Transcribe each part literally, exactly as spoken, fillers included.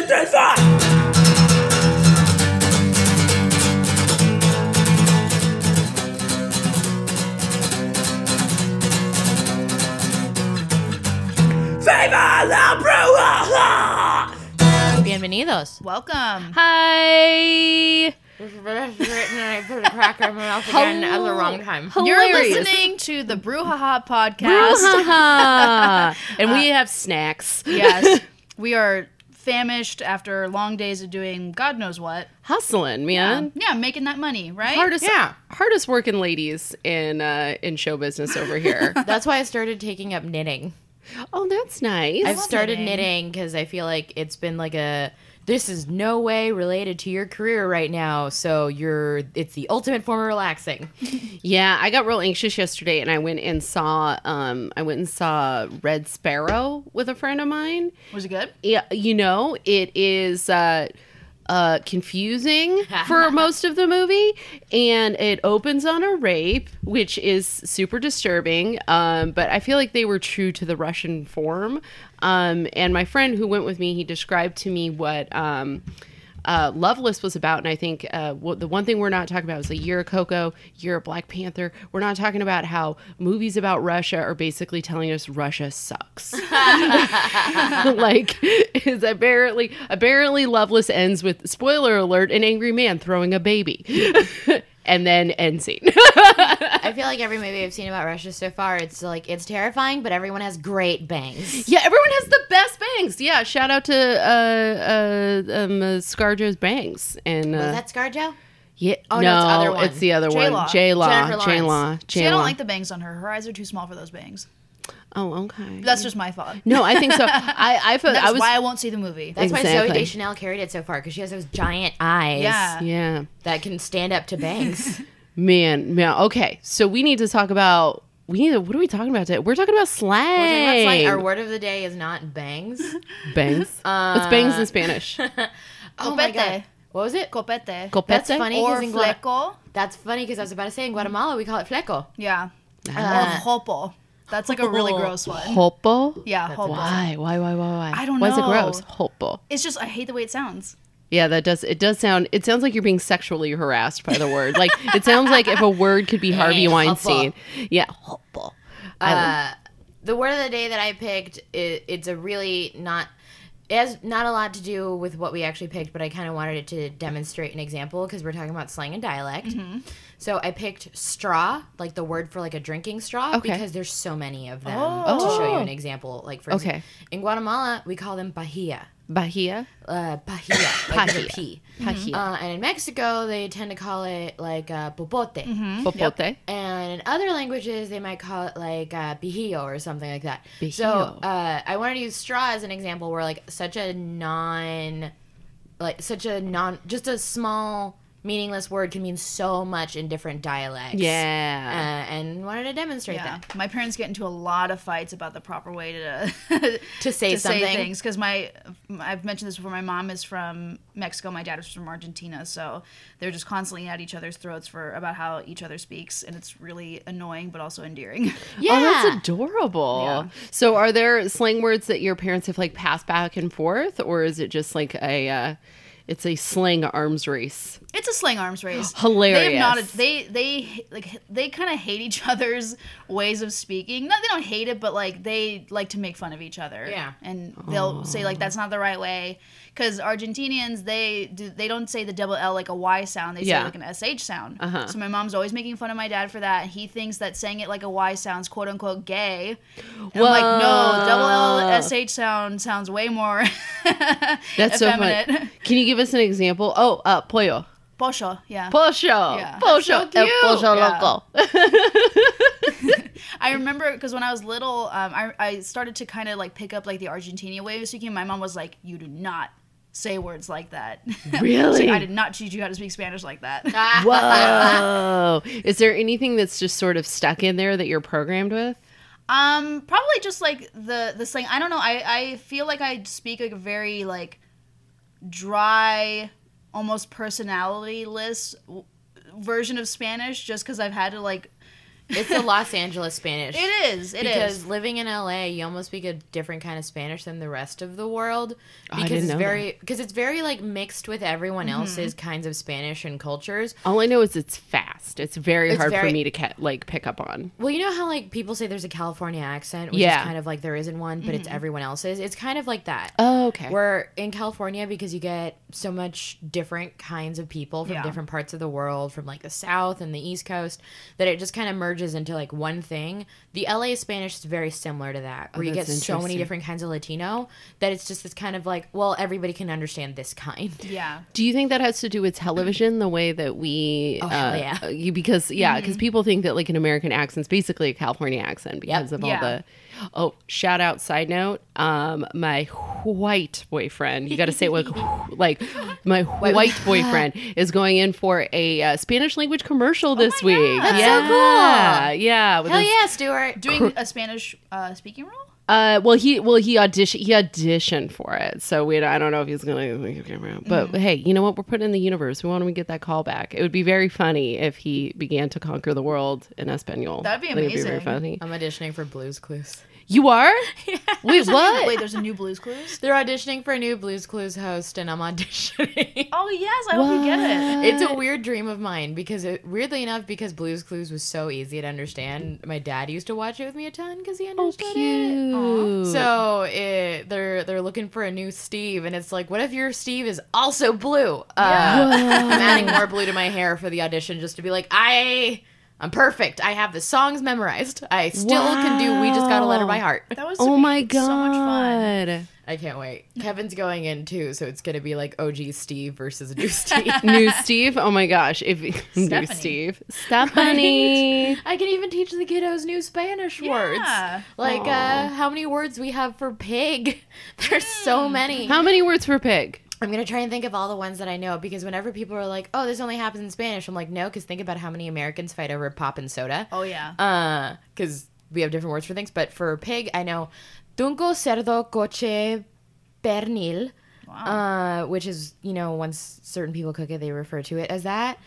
Bienvenidos. Welcome. Hi. I put a cracker in my mouth again at the wrong time. You're Hilarious. listening to the Brouhaha podcast. Brouhaha. And we have snacks. Yes. We are famished after long days of doing God knows what. Hustling, man. Yeah, making that money, right? Hardest, Yeah. hardest working ladies in uh, in show business over here. That's why I started taking up knitting. Oh, that's nice. I've love started knitting. knitting because I feel like it's been like a, this is no way related to your career right now. So you're, it's the ultimate form of relaxing. Yeah, I got real anxious yesterday, and I went and saw um, I went and saw Red Sparrow with a friend of mine. Was it good? Yeah, you know, it is uh, uh, confusing for most of the movie, and it opens on a rape, which is super disturbing. Um, but I feel like they were true to the Russian form. Um, and my friend who went with me, he described to me what um, uh, Loveless was about, and I think uh, what, the one thing we're not talking about is a Year of Coco, Year of Black Panther. We're not talking about how movies about Russia are basically telling us Russia sucks. Like, is apparently apparently Loveless ends with, spoiler alert, an angry man throwing a baby. And then end scene. I feel like every movie I've seen about Russia so far, it's like, it's terrifying, but everyone has great bangs. Yeah, everyone has the best bangs. Yeah, shout out to uh, uh, um, uh, ScarJo's bangs. And uh, Was that ScarJo? yeah, Oh, no, no, it's the other one. it's the other J-Law. one. J Law, Jennifer J Law, Lawrence. J See, I Law. don't like the bangs on her. Her eyes are too small for those bangs. Oh, okay. That's just my thought. No, I think so. I I felt That's I was why I won't see the movie. That's why Exactly. Zooey Deschanel carried it so far, because she has those giant eyes Yeah. yeah. that can stand up to bangs. Man, man. Okay, so we need to talk about. We need to. What are we talking about today? We're talking about slang. We're talking about slang. Our word of the day is not bangs. bangs. What's bangs in Spanish? Oh my Copete. god. What was it? Copete. Copete? That's funny. Or 'cause in Guada- fleco. That's funny because I was about to say in Guatemala we call it fleco. Yeah. Uh, or hopo. That's like a really Hopo. gross one. Hopo. Yeah, hopo. Why? Why? Why? Why? Why? I don't Why is it know. gross? Hopo. It's just, I hate the way it sounds. Yeah, that does. It does sound. It sounds like you're being sexually harassed by the word. Like it sounds like if a word could be Harvey Hey, Weinstein. Yeah, hopo. I love- Uh, the word of the day that I picked, it, it's a really not. It has not a lot to do with what we actually picked, but I kind of wanted it to demonstrate an example because we're talking about slang and dialect. Mm-hmm. So I picked straw, like the word for like a drinking straw, Okay. because there's so many of them. Oh. To show you an example, like for Okay. example, in Guatemala we call them pahilla. Bahia. Uh, pahilla, like with a Pahilla. P. Pahilla. Uh, and in Mexico, they tend to call it like uh, popote. Mm-hmm. Popote. And in other languages, they might call it like uh, bijillo or something like that. So Bijillo. uh, I wanted to use straw as an example where like such a non, like such a non, just a small meaningless word can mean so much in different dialects. Uh, Yeah. and wanted to demonstrate Yeah, that. my parents get into a lot of fights about the proper way to To say to something. say things because my I've mentioned this before. My mom is from Mexico. My dad is from Argentina, so they're just constantly at each other's throats for about how each other speaks, and it's really annoying but also endearing. Yeah. Oh, that's adorable. Yeah. So, are there slang words that your parents have like passed back and forth, or is it just like a? Uh, it's a slang arms race. It's a slang arms race. Hilarious. They have not. They they like they kind of hate each other's ways of speaking. Not they don't hate it, but like they like to make fun of each other. Yeah. and they'll say like that's not the right way. Because Argentinians, they do, they don't say the double L like a Y sound. They say Yeah. like an S H sound. Uh-huh. So my mom's always making fun of my dad for that. He thinks that saying it like a Y sounds quote unquote gay. And I'm like, no, double L S H sound sounds way more That's so effeminate. funny. Can you give us an example? Oh, uh, pollo. Pocho, yeah. Pollo. Yeah. Pollo. so El cute. pollo Yeah. loco. I remember because when I was little, um, I, I started to kind of like pick up like the Argentina way of speaking. My mom was like, "You do not say words like that." Really? She's like, I did not teach you how to speak Spanish like that. Whoa. Is there anything that's just sort of stuck in there that you're programmed with? Um, probably just like the the slang. I don't know. I I feel like I speak like a very like dry, almost personality-less w- version of Spanish, just because I've had to like It's the Los Angeles Spanish. It is. It because is. living in L A, you almost speak a different kind of Spanish than the rest of the world. Oh, I Because didn't it's know very because it's very like mixed with everyone else's kinds of Spanish and cultures. All I know is it's fast. It's very It's hard very- for me to ca- like pick up on. Well, you know how like people say there's a California accent, which Yeah. is kind of like there isn't one, but it's everyone else's. It's kind of like that. Oh, okay. Where in California, because you get so much different kinds of people from Yeah. different parts of the world, from like the South and the East Coast, that it just kind of merges into like one thing. The L A Spanish is very similar to that, where you get that's so many interesting. different kinds of Latino that it's just this kind of like, well, everybody can understand this kind. Yeah. Do you think that has to do with television, the way that we? Oh, hell uh, yeah. You, because yeah, because people think that like an American accent's basically a California accent because of all Yeah. the. Oh, shout out! Side note, um, my white boyfriend. You got to say it like, like my white boyfriend is going in for a uh, Spanish language commercial this my week. God. That's so yeah, cool. yeah. with Hell his- yeah, Stuart. Doing a Spanish uh, speaking role? Uh, well, he well he audition he auditioned for it, so we I don't know if he's gonna, but hey, you know what? We're putting in the universe. We want him to get that call back. It would be very funny if he began to conquer the world in Espanol. That'd be I think it'd very amazing. funny. I'm auditioning for Blue's Clues. You are? Wait, what? Wait, there's a new Blue's Clues? They're auditioning for a new Blues Clues host, and I'm auditioning. Oh, yes. I hope you get it. It's a weird dream of mine because, it, weirdly enough, because Blues Clues was so easy to understand, my dad used to watch it with me a ton because he Oh, understood it. cute. So it, they're they're looking for a new Steve, and it's like, what if your Steve is also blue? Uh, I'm adding more blue to my hair for the audition just to be like, I. I'm perfect. I have the songs memorized. I still can do We Just Got a Letter by Heart. That was Oh my god! so much fun. I can't wait. Kevin's going in too, so it's gonna be like O G Steve versus new Steve. New Steve? Oh my gosh! If new Stephanie. Steve, Stephanie. I can even teach the kiddos new Spanish Yeah. words. Like uh, how many words we have for pig? There's so many. How many words for pig? I'm gonna try and think of all the ones that I know because whenever people are like, "Oh, this only happens in Spanish," I'm like, "No," because think about how many Americans fight over pop and soda. Oh, yeah. Uh, because we have different words for things. But for pig, I know tunco, cerdo, coche, pernil, Wow. uh, which is, you know, once certain people cook it, they refer to it as that.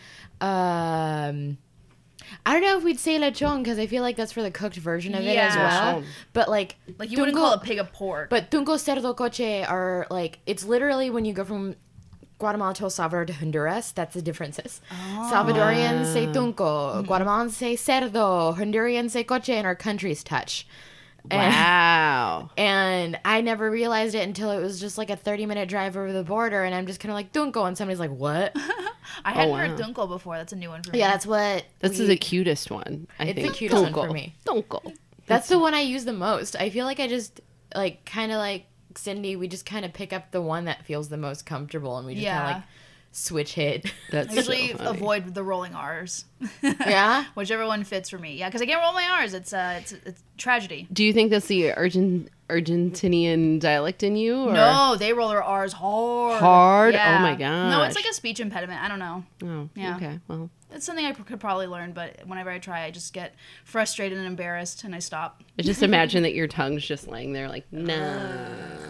Um, I don't know if we'd say lechon because I feel like that's for the cooked version of it as Yeah. well. Lechon. But like, Like, you wouldn't tunco- call a pig a pork. But tunco, cerdo, coche are like, it's literally when you go from Guatemala to El Salvador to Honduras, that's the differences. Salvadorians say tunco, Guatemalans say cerdo, Hondurans say coche, and our countries touch. And, Wow. and I never realized it until it was just like a thirty minute drive over the border, and I'm just kind of like, tunco, and somebody's like, what? I hadn't wow. heard Dunkel before. That's a new one for me. Yeah, that's what. This we- is the cutest one. I It's the think. cutest one for Dunkel. me. Dunkel. That's the one I use the most. I feel like I just, like, kind of like Cindy, we just kind of pick up the one that feels the most comfortable, and we just kind Yeah. of like switch hit. That's I usually so funny. avoid the rolling R's. Yeah? Whichever one fits for me. Yeah, because I can't roll my R's. It's uh, it's it's tragedy. Do you think that's the Argent Argentinian dialect in you? Or? No, they roll their R's hard. Hard? Yeah. Oh my No, it's gosh. like a speech impediment. I don't know. Oh, Yeah. okay. Well, It's something I p- could probably learn, but whenever I try, I just get frustrated and embarrassed, and I stop. I just imagine that your tongue's just laying there like, no.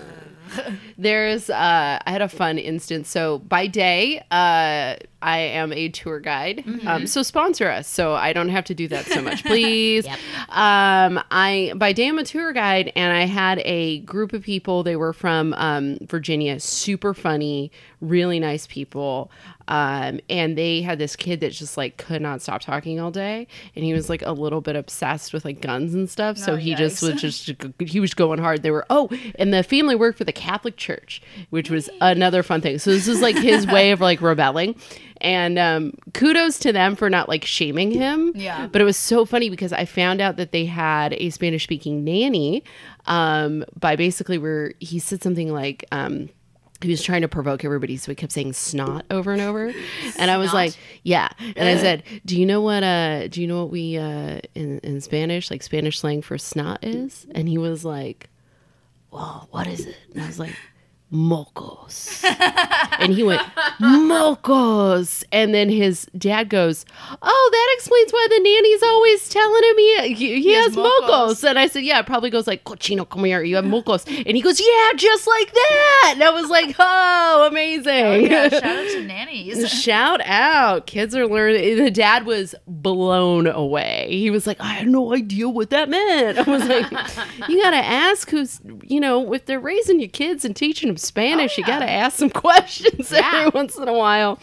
There's, uh, I had a fun instance. So by day, uh, I am a tour guide. Um, so sponsor us so I don't have to do that so much, please. Yep. Um, I, by day, I'm a tour guide, and I had a group of people. They were from um, Virginia, super funny, really nice people. Um, and they had this kid that just like could not stop talking all day, and he was like a little bit obsessed with like guns and stuff. So Oh, he just yikes. was just he was going hard. They were oh, and the family worked for the Catholic Church, which was another fun thing. So this is like his way of like rebelling. And um, kudos to them for not like shaming him. Yeah. But it was so funny because I found out that they had a Spanish speaking nanny um, by basically where he said something like, um, he was trying to provoke everybody, so he kept saying snot over and over. And I was Snot? like, yeah. And I said, do you know what uh do you know what we uh in, in Spanish, like Spanish slang for snot is? And he was like, well, what is it? And I was like, mocos. And he went, mocos. And then his dad goes, oh, that explains why the nanny's always telling him he, he, he, he has, has mocos. mocos. And I said, yeah, it probably goes like, cochino, come here, you have mocos. And he goes, yeah, just like that. And I was like, oh, amazing. Oh, yeah, shout out to nannies. Shout out. Kids are learning. The dad was blown away. He was like, I had no idea what that meant. I was like, you got to ask who's, you know, if they're raising your kids and teaching them Spanish, oh, yeah. you got to ask some questions yeah. every once in a while.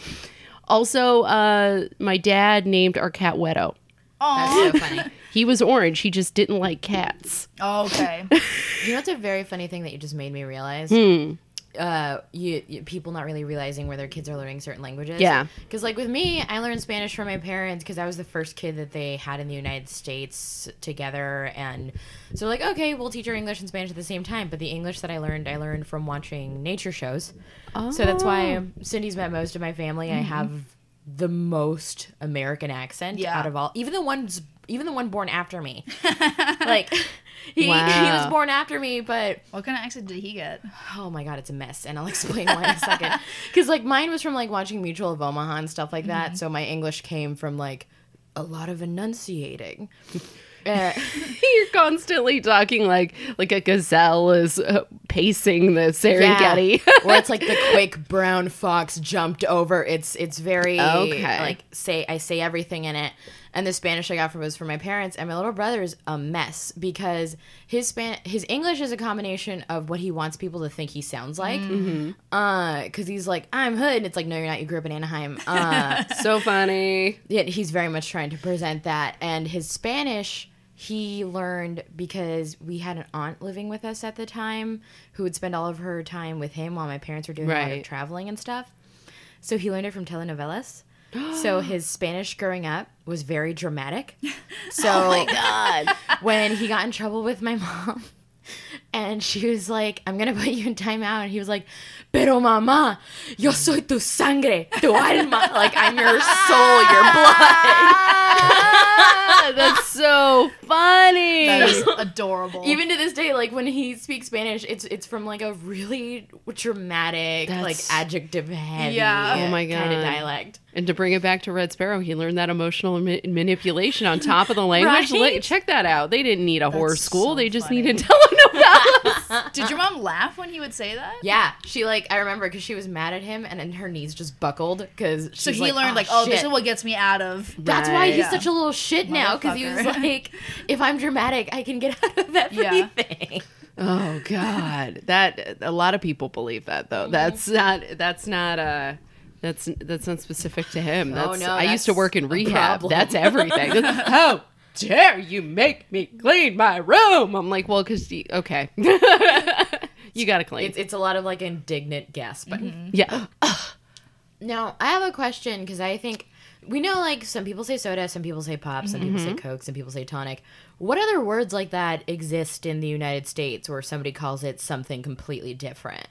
Also, uh, my dad named our cat Wedo. Oh, that's so funny. He was orange. He just didn't like cats. Oh, okay. You know what's a very funny thing that you just made me realize? Hmm. Uh, you, you people not really realizing where their kids are learning certain languages. Yeah. Because like with me, I learned Spanish from my parents because I was the first kid that they had in the United States together, and so like okay, we'll teach her English and Spanish at the same time. But the English that I learned, I learned from watching nature shows. Oh. So that's why Cindy's met most of my family. Mm-hmm. I have the most American accent yeah. out of all, even the ones, even the one born after me. Like. He, wow. he was born after me, but... What kind of accent did he get? Oh my god, it's a mess, and I'll explain why in a second. Because, like, mine was from, like, watching Mutual of Omaha and stuff like that, mm-hmm. so my English came from, like, a lot of enunciating. Uh, You're constantly talking like like a gazelle is uh, pacing the Serengeti. Yeah. Or it's like the quick brown fox jumped over. It's it's very, okay. like, say I say everything in it. And the Spanish I got from was from my parents, and my little brother is a mess because his Span- his English is a combination of what he wants people to think he sounds like. Mm-hmm. Uh, because he's like, I'm hood, and it's like, no, you're not. You grew up in Anaheim. Uh, so funny. Yeah, he's very much trying to present that, and his Spanish he learned because we had an aunt living with us at the time who would spend all of her time with him while my parents were doing right. a lot of traveling and stuff. So he learned it from telenovelas. So his Spanish growing up was very dramatic. So oh my God. When he got in trouble with my mom and she was like, I'm going to put you in timeout. And he was like, pero mamá, yo soy tu sangre, tu alma. Like, I'm your soul, your blood. That's so funny. That is adorable. Even to this day, like when he speaks Spanish, it's it's from like a really dramatic, That's... like adjective heavy, yeah. oh my God. kind of dialect. And to bring it back to Red Sparrow, he learned that emotional ma- manipulation on top of the language. Right? La- check that out. They didn't need a That's horror school. so they just funny. needed telenovelas. Did your mom laugh when he would say that? Yeah, she like I remember because she was mad at him, and then her knees just buckled because so he like, learned oh, like, oh, shit. this is what gets me out of. That's right. why he's yeah. such a little shit now because he was like, if I'm dramatic, I can get out of everything. Yeah. Oh God, that a lot of people believe that though. Mm-hmm. That's not. That's not uh That's that's not specific to him. That's, oh no, I that's used to work in rehab. problem. That's everything. How dare you make me clean my room? I'm like, well, because okay, you got to clean. It's, it's a lot of like indignant gasping. Mm-hmm. Yeah. Now I have a question because I think we know like some people say soda, some people say pop, some people say Coke, some people say tonic. What other words like that exist in the United States where somebody calls it something completely different?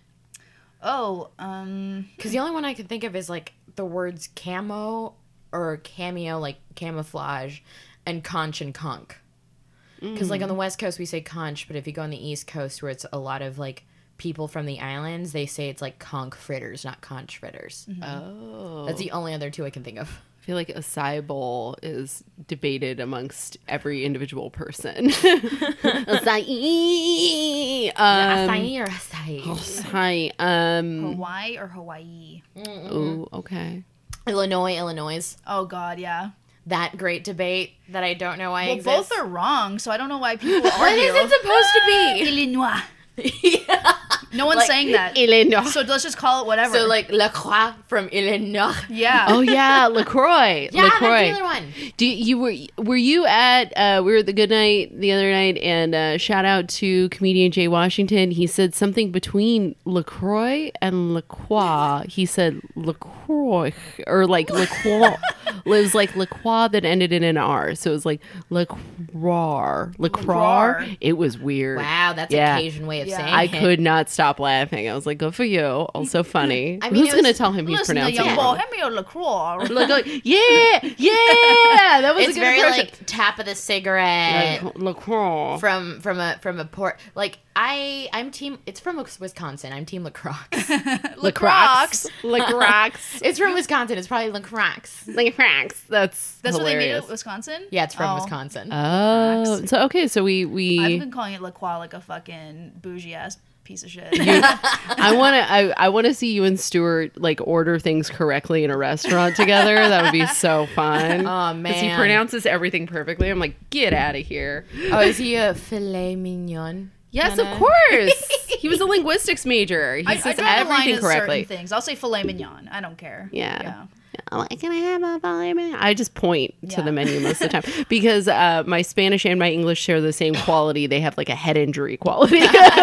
Oh, um... Because the only one I can think of is, like, the words camo or cameo, like camouflage, and conch and conch. Because, mm. like, on the West Coast, we say conch, but if you go on the East Coast, where it's a lot of, like, people from the islands, they say it's, like, conch fritters, not conch fritters. Mm-hmm. Oh. That's the only other two I can think of. I feel like acai bowl is debated amongst every individual person. Acai. Um, acai or acai? Acai. Um, Hawaii or Hawaii? Oh, okay. Illinois, Illinois. Oh, God, yeah. That great debate that I don't know why well, exists. both are wrong, so I don't know why people argue. What is it supposed to be? Illinois. Yeah. No one's like, saying that. Illinois. So let's just call it whatever. So like La Croix from Illinois. Yeah. Oh yeah, LaCroix. Yeah, LaCroix. that's the other one. Do you were were you at uh, we were at the Good Night the other night, and uh, shout out to comedian Jay Washington. He said something between LaCroix and LaCroix. He said LaCroix. LaCroix or like LaCroix. It was like LaCroix that ended in an R. So it was like LaCroix. LaCroix. It was weird. Wow, that's Yeah. a Cajun way of Yeah. saying I it. could not stop laughing. I was like, good for you. Also funny. I mean, Who's it was- going to tell him he's Listen to pronouncing young it boy, wrong? hand me your LaCroix. Like, like, yeah, yeah. That was It's a good very impression. like tap of the cigarette Like, LaCroix. from from a from a port. Like I I'm team. It's from Wisconsin. I'm team LaCroix. LaCroix. LaCroix. It's from Wisconsin. It's probably LaCroix. LaCroix. That's That's what they made hilarious. it, Wisconsin? Yeah, it's from Oh. Wisconsin. Oh, so okay, so we I've we been calling it LaCroix like a fucking bougie ass piece of shit. I want to I, I want to see you and Stuart like order things correctly in a restaurant together. That would be so fun. Oh, Because he man. pronounces everything perfectly. I'm like, get out of here. Oh, is he a filet mignon? Yes, Kinda? of course. He was a linguistics major. He I, I says draw the line everything at correctly. certain things. I'll say filet mignon. I don't care. Yeah. Yeah. I'm like, can I have a filet mignon? I just point to Yeah. the menu most of the time because uh, my Spanish and my English share the same quality. They have like a head injury quality.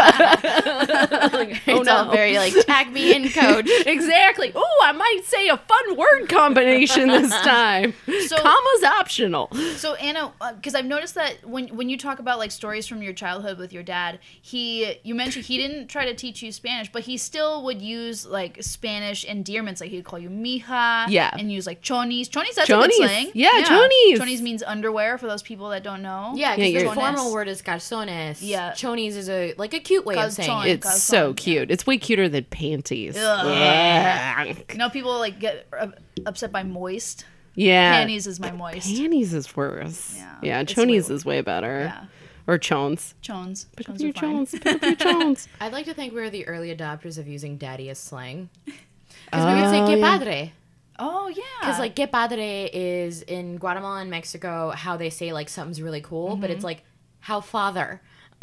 Like, oh It's all no. very like tag me in, coach. Exactly. Oh, I might say a fun word combination this time. So- Comma's optional. So Anna, because I've noticed that when when you talk about like stories from your childhood with your dad, he you mentioned he didn't try to teach you Spanish, but he still would use like Spanish endearments, like he'd call you mija, Yeah. and use like chonis. Chonis, that's a Chonis. good slang. Yeah, chonis. Chonis means underwear for those people that don't know. Yeah, Yeah, because you're- the formal Chones. word is calzones. Yeah. Chonies is a like a cute way of saying Calzone. it. It's so Calzone, cute. It's way cuter than panties. Ugh. Yeah. You know, people like get uh, upset by moist. Yeah. Panties is my moist. Panties is worse. Yeah, Yeah, it's chonies way- is way better. Yeah. Or chones. Chones. Pick up Chones your are fine. chones. Pick up your chones. I'd like to think we were the early adopters of using daddy as slang. Because we would say Oh, que yeah. padre. Oh yeah. Because like que padre is in Guatemala and Mexico how they say like something's really cool, but it's like how father.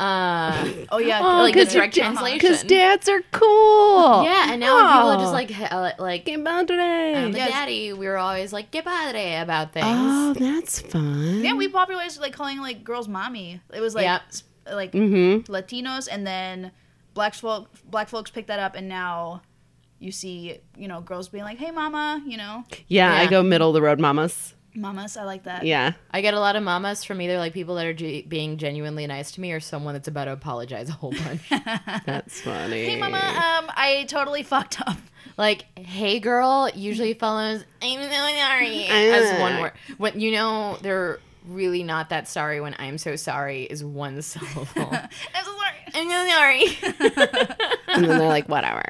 Uh, oh yeah. Oh, like the 'cause direct your- translation. Because dads are cool. yeah, and now when people are Oh. just like he- uh, like Que padre. I'm the Yes. daddy, we were always like que padre about things. Oh, that's fun. Yeah, we popularized like calling like girls mommy. It was like Yep. s- like Mm-hmm. Latinos, and then black folk black folks picked that up, and now you see you know girls being like, "Hey, mama," you know, Yeah, I Yeah. go middle of the road mamas. mamas. I like that. Yeah. I get a lot of mamas from either like people that are ge- being genuinely nice to me or someone that's about to apologize a whole bunch. That's funny. Hey, mama. Um, I totally fucked up. Like, hey girl usually follows I'm so sorry as one word. When you know they're really not that sorry when I'm so sorry is one syllable. I'm so sorry. I'm so sorry. And then they're like, whatever.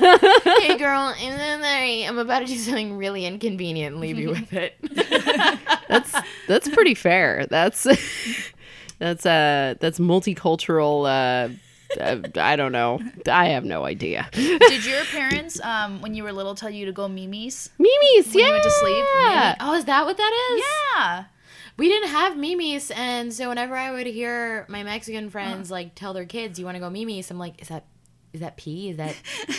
Hey girl, I'm so sorry. I'm about to do something really inconvenient and leave you with it. that's that's pretty fair. That's that's uh that's multicultural. Uh, uh, I don't know. I have no idea. Did your parents, um, when you were little, tell you to go mimis? Mimi's, When yeah. you went to sleep? Oh, is that what that is? Yeah. We didn't have mimis, and so whenever I would hear my Mexican friends like tell their kids, "You want to go mimis?" I'm like, "Is that is that pee? Is that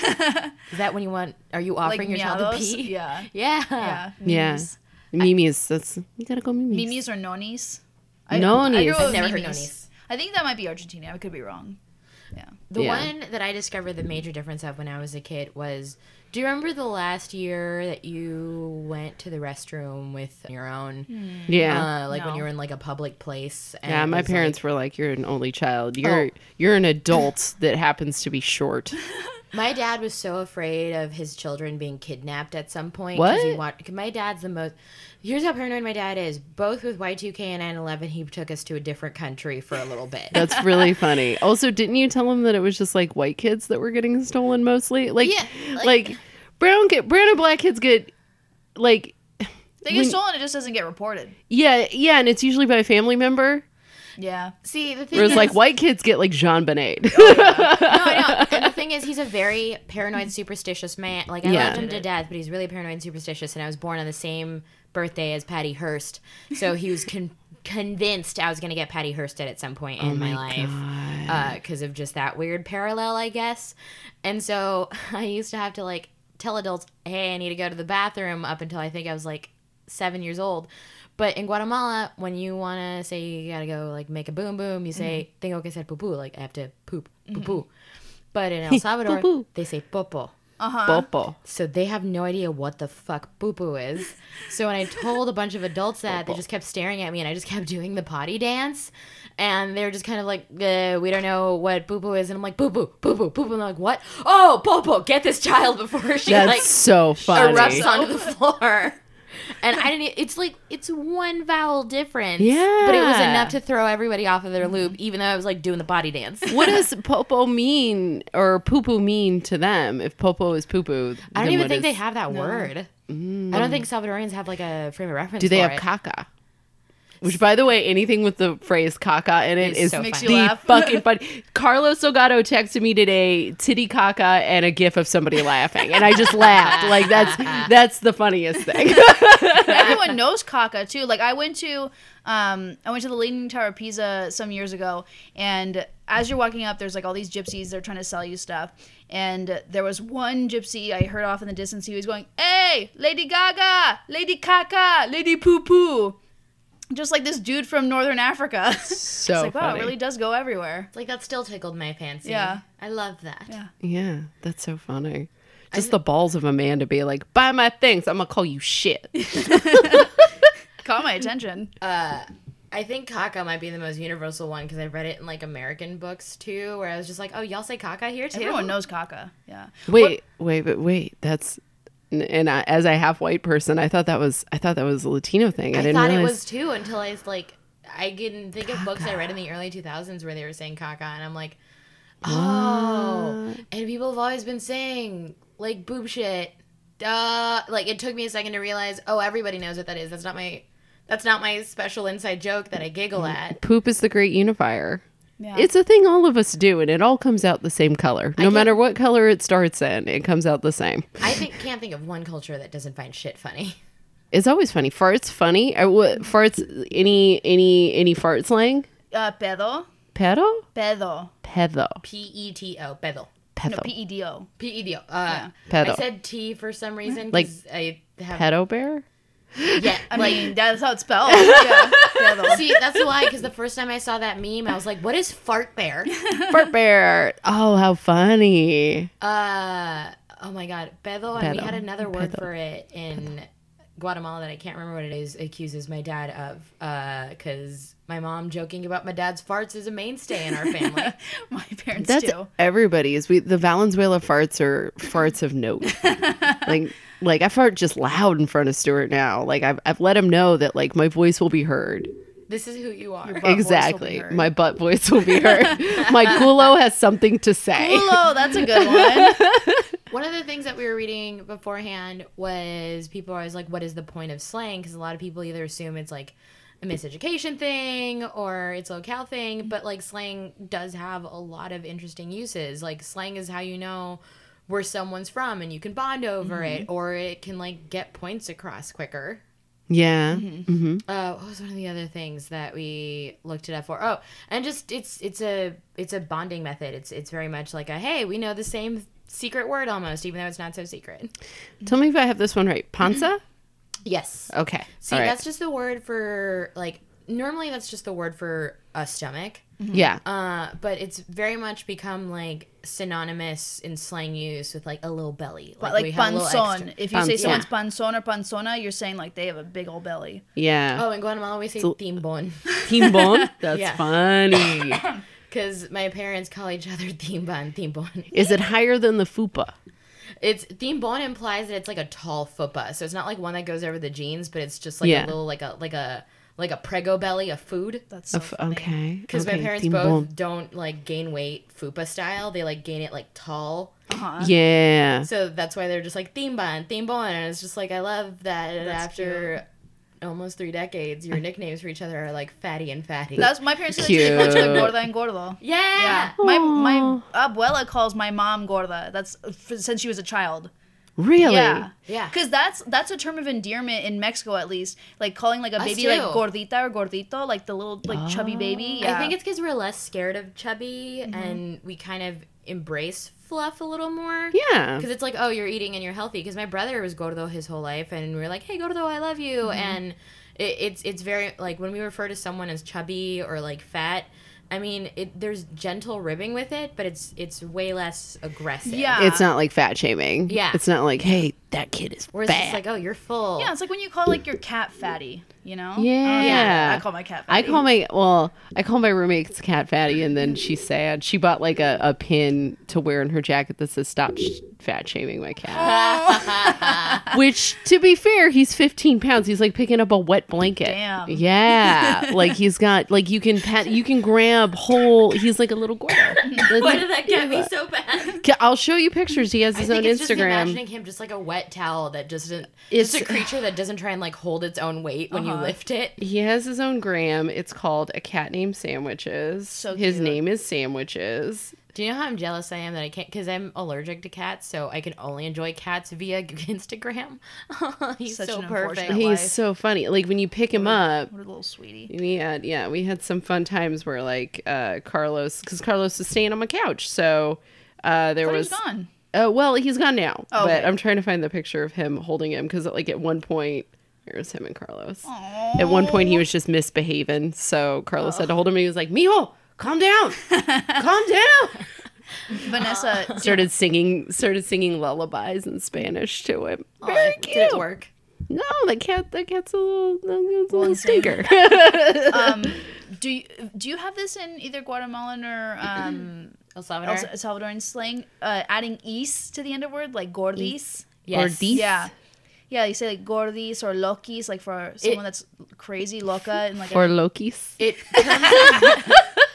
is that when you want? Are you offering Like your child to miados? pee?" Yeah. yeah, Yeah. Yeah. Mimis. Mimi's. That's you gotta go Mimi's. Mimis or nonis? Nonis. I grew up I've with never heard mimis. nonis. I think that might be Argentina. I could be wrong. Yeah. The Yeah. one that I discovered the major difference of when I was a kid was, do you remember the last year that you went to the restroom with your own? Yeah. Uh, like when No. you were in like a public place. And Yeah, it my was, parents like- were like, "You're an only child. You're Oh. you're an adult that happens to be short." My dad was so afraid of his children being kidnapped at some point. What? He wa- my dad's the most. Here's how paranoid my dad is. Both with Y two K and nine eleven, he took us to a different country for a little bit. That's really funny. Also, didn't you tell him that it was just like white kids that were getting stolen mostly? Like, Yeah, like, like- brown kid, brown and black kids get like, They get When- stolen, it just doesn't get reported. yeah, yeah, and it's usually by a family member. Yeah. See, the thing Whereas is, like white kids get like Jean Benet. no, no. And the thing is, he's a very paranoid, superstitious man. Like I Yeah. loved him to death, but he's really paranoid and superstitious. And I was born on the same birthday as Patty Hearst, so he was con- convinced I was going to get Patty Hearst at some point in my, life because of just that weird parallel, I guess. And so I used to have to like tell adults, "Hey, I need to go to the bathroom," up until I think I was like seven years old. But in Guatemala, when you want to say you gotta go like make a boom boom, you say tengo que hacer pupú, like I have to poop, pupú. But in El Salvador, Pupú. they say popo. Uh-huh. Popo. So they have no idea what the fuck poo poo is. So when I told a bunch of adults that, they just kept staring at me and I just kept doing the potty dance. And they're just kind of like, uh, we don't know what poo poo is. And I'm like, poo poo, poo poo, poo poo. And they're like, what? Oh, Popo, get this child before she That's like so funny. erupts onto the floor. And I didn't, it's like, it's one vowel difference. Yeah. But it was enough to throw everybody off of their loop, even though I was like doing the body dance. What does popo mean or poo poo mean to them? If popo is poo poo, I don't even think they have that word. Mm. I don't think Salvadorians have like a frame of reference. Do they for have it. caca? Which, by the way, anything with the phrase caca in it It's is so Makes funny. you the laugh. fucking funny. Carlos Delgado texted me today, titty caca and a gif of somebody laughing. And I just laughed. Like, that's that's the funniest thing. Everyone knows caca too. Like I went to, um, I went to the Leaning Tower of Pisa some years ago, and as you're walking up, there's like all these gypsies. They're trying to sell you stuff, and there was one gypsy I heard off in the distance. He was going, "Hey, Lady Gaga, Lady Caca, Lady Poo Poo," just like this dude from Northern Africa. So It's like, wow, funny. it really does go everywhere. Like that still tickled my fancy. Yeah. I love that. Yeah. Yeah, that's so funny. Just the balls of a man to be like, buy my things. I'm going to call you shit. Caught my attention. Uh, I think caca might be the most universal one because I've read it in like American books too, where I was just like, oh, y'all say caca here too? Everyone knows caca. Yeah. Wait, wait, but wait. That's and I, as a half white person, I thought that was I thought that was a Latino thing. I, I didn't thought realize. it was too until I was like, I didn't think of books I read in the early two thousands where they were saying caca, and I'm like, oh, and people have always been saying like boob shit. Duh. Like it took me a second to realize, oh, everybody knows what that is. That's not my, that's not my special inside joke that I giggle at. Poop is the great unifier. Yeah. It's a thing all of us do, and it all comes out the same color. No can't- matter what color it starts in, it comes out the same. I think can't think of one culture that doesn't find shit funny. It's always funny. Farts funny. Or what farts? Any any any fart slang? uh, pedo. Pedo. Pedo. Pedo. P E T O, pedo. No, Pedo. P E D O. P E D O. Uh, Pedo. I said T for some reason. Like 'cause I have. Pedo bear. Yeah. I like, mean, that's how it's spelled. Yeah. Pedo. see, that's why, because the first time I saw that meme, I was like, what is fart bear? Fart bear. Oh, how funny. Uh, oh my God. Pedo. And we Pedo. had another word Pedo. for it in Guatemala that I can't remember what it is, accuses my dad of. Because my mom joking about my dad's farts is a mainstay in our family. My parents That's too. everybody's. We the Valenzuela farts are farts of note. like like I fart just loud in front of Stuart now. Like I've I've let him know that like my voice will be heard. This is who you are. butt voice will be Exactly. heard. My butt voice will be heard. My culo has something to say. Culo, that's a good one. One of the things that we were reading beforehand was people are always like, what is the point of slang? Because a lot of people either assume it's like a miseducation thing or it's a locale thing, but like slang does have a lot of interesting uses. Like slang is how you know where someone's from and you can bond over it, or it can like get points across quicker. Yeah. Mm-hmm. Uh, what was one of the other things that we looked it up for? Oh, and just it's it's a it's a bonding method. It's it's very much like a hey, we know the same secret word almost, even though it's not so secret. Tell me if I have this one right. Panza? Yes. Okay. See, All right. that's just the word for like normally that's just the word for a stomach. Yeah. Uh, but it's very much become like synonymous in slang use with like a little belly. But like we have a little panzon. extra- If you say Panzon. someone's panzon or panzona, you're saying like they have a big old belly. Yeah. Oh, in Guatemala we say timbon. Timbon? That's Yeah. funny. Because my parents call each other timban, timbon. Is it higher than the fupa? It's timbon implies that it's like a tall fupa, so it's not like one that goes over the jeans, but it's just like Yeah. a little like a like a like a prego belly of food. That's so Of- funny. okay. Because okay. my parents Timbon. both don't like gain weight fupa style; they like gain it like tall. Uh-huh. Yeah. So that's why they're just like timban, timbon, and it's just like I love that That's after almost three decades, your nicknames for each other are like fatty and fatty. That's my parents say that to each other, Cute. gorda and gordo. yeah. Yeah, my my abuela calls my mom gorda. That's f- since she was a child. Really? Yeah, Yeah. Because that's that's a term of endearment in Mexico, at least. Like calling like a Us baby too. like gordita or gordito, like the little like chubby baby. Yeah. I think it's because we're less scared of chubby and we kind of embrace fluff a little more. Yeah. Because it's like, oh, you're eating and you're healthy. Because my brother was gordo his whole life, and we were like, hey, gordo, I love you. And it, it's it's very, like, when we refer to someone as chubby or, like, fat, I mean, it, there's gentle ribbing with it, but it's it's way less aggressive. Yeah. It's not like fat shaming. Yeah. It's not like, hey, that kid is Where it's fat. just like, oh, you're full. Yeah, it's like when you call like your cat fatty, you know? Yeah. yeah. I call my cat fatty. I call my well, I call my roommate's cat fatty, and then she's sad. She bought like a, a pin to wear in her jacket that says "Stop sh- fat shaming my cat." Which, to be fair, he's fifteen pounds. He's like picking up a wet blanket. Damn. Yeah, like he's got like you can pat, you can grab whole. He's like a little gorilla. Why did that get me so bad? I'll show you pictures. He has his I own think it's just Instagram. imagining him just like a wet towel that just isn't, It's- just a creature that doesn't try and like hold its own weight when you Uh-huh. lift it. He has his own gram. It's called A Cat Named Sandwiches. So his cute. name is Sandwiches. Do you know how I'm jealous I am that I can't, because I'm allergic to cats, so I can only enjoy cats via Instagram. He's Such so an perfect. unfortunate He's life. so funny. Like when you pick him up, What a little sweetie. we had yeah, we had some fun times where like uh, Carlos, because Carlos was staying on my couch, so uh, there I thought he was. was gone. Uh, well, he's gone now, Oh, but okay. I'm trying to find the picture of him holding him because like at one point. Here's him and Carlos. Aww. At one point, he was just misbehaving, so Carlos had to hold him. And he was like, "Mijo, calm down, calm down." Vanessa, do- started singing started singing lullabies in Spanish to him. Very Did cute. it work? No, the cat the cat's a little, the cat's a Well, little insane. stinker. um, do you, do you have this in either Guatemalan or um, El Salvador? El Salvadoran slang? Uh, adding is to the end of word, like gordis. Yes. Gordis? Yeah. Yeah, you say like gordis or lokis, like for someone that's crazy, loca, and like Or a, Lokis. It turns,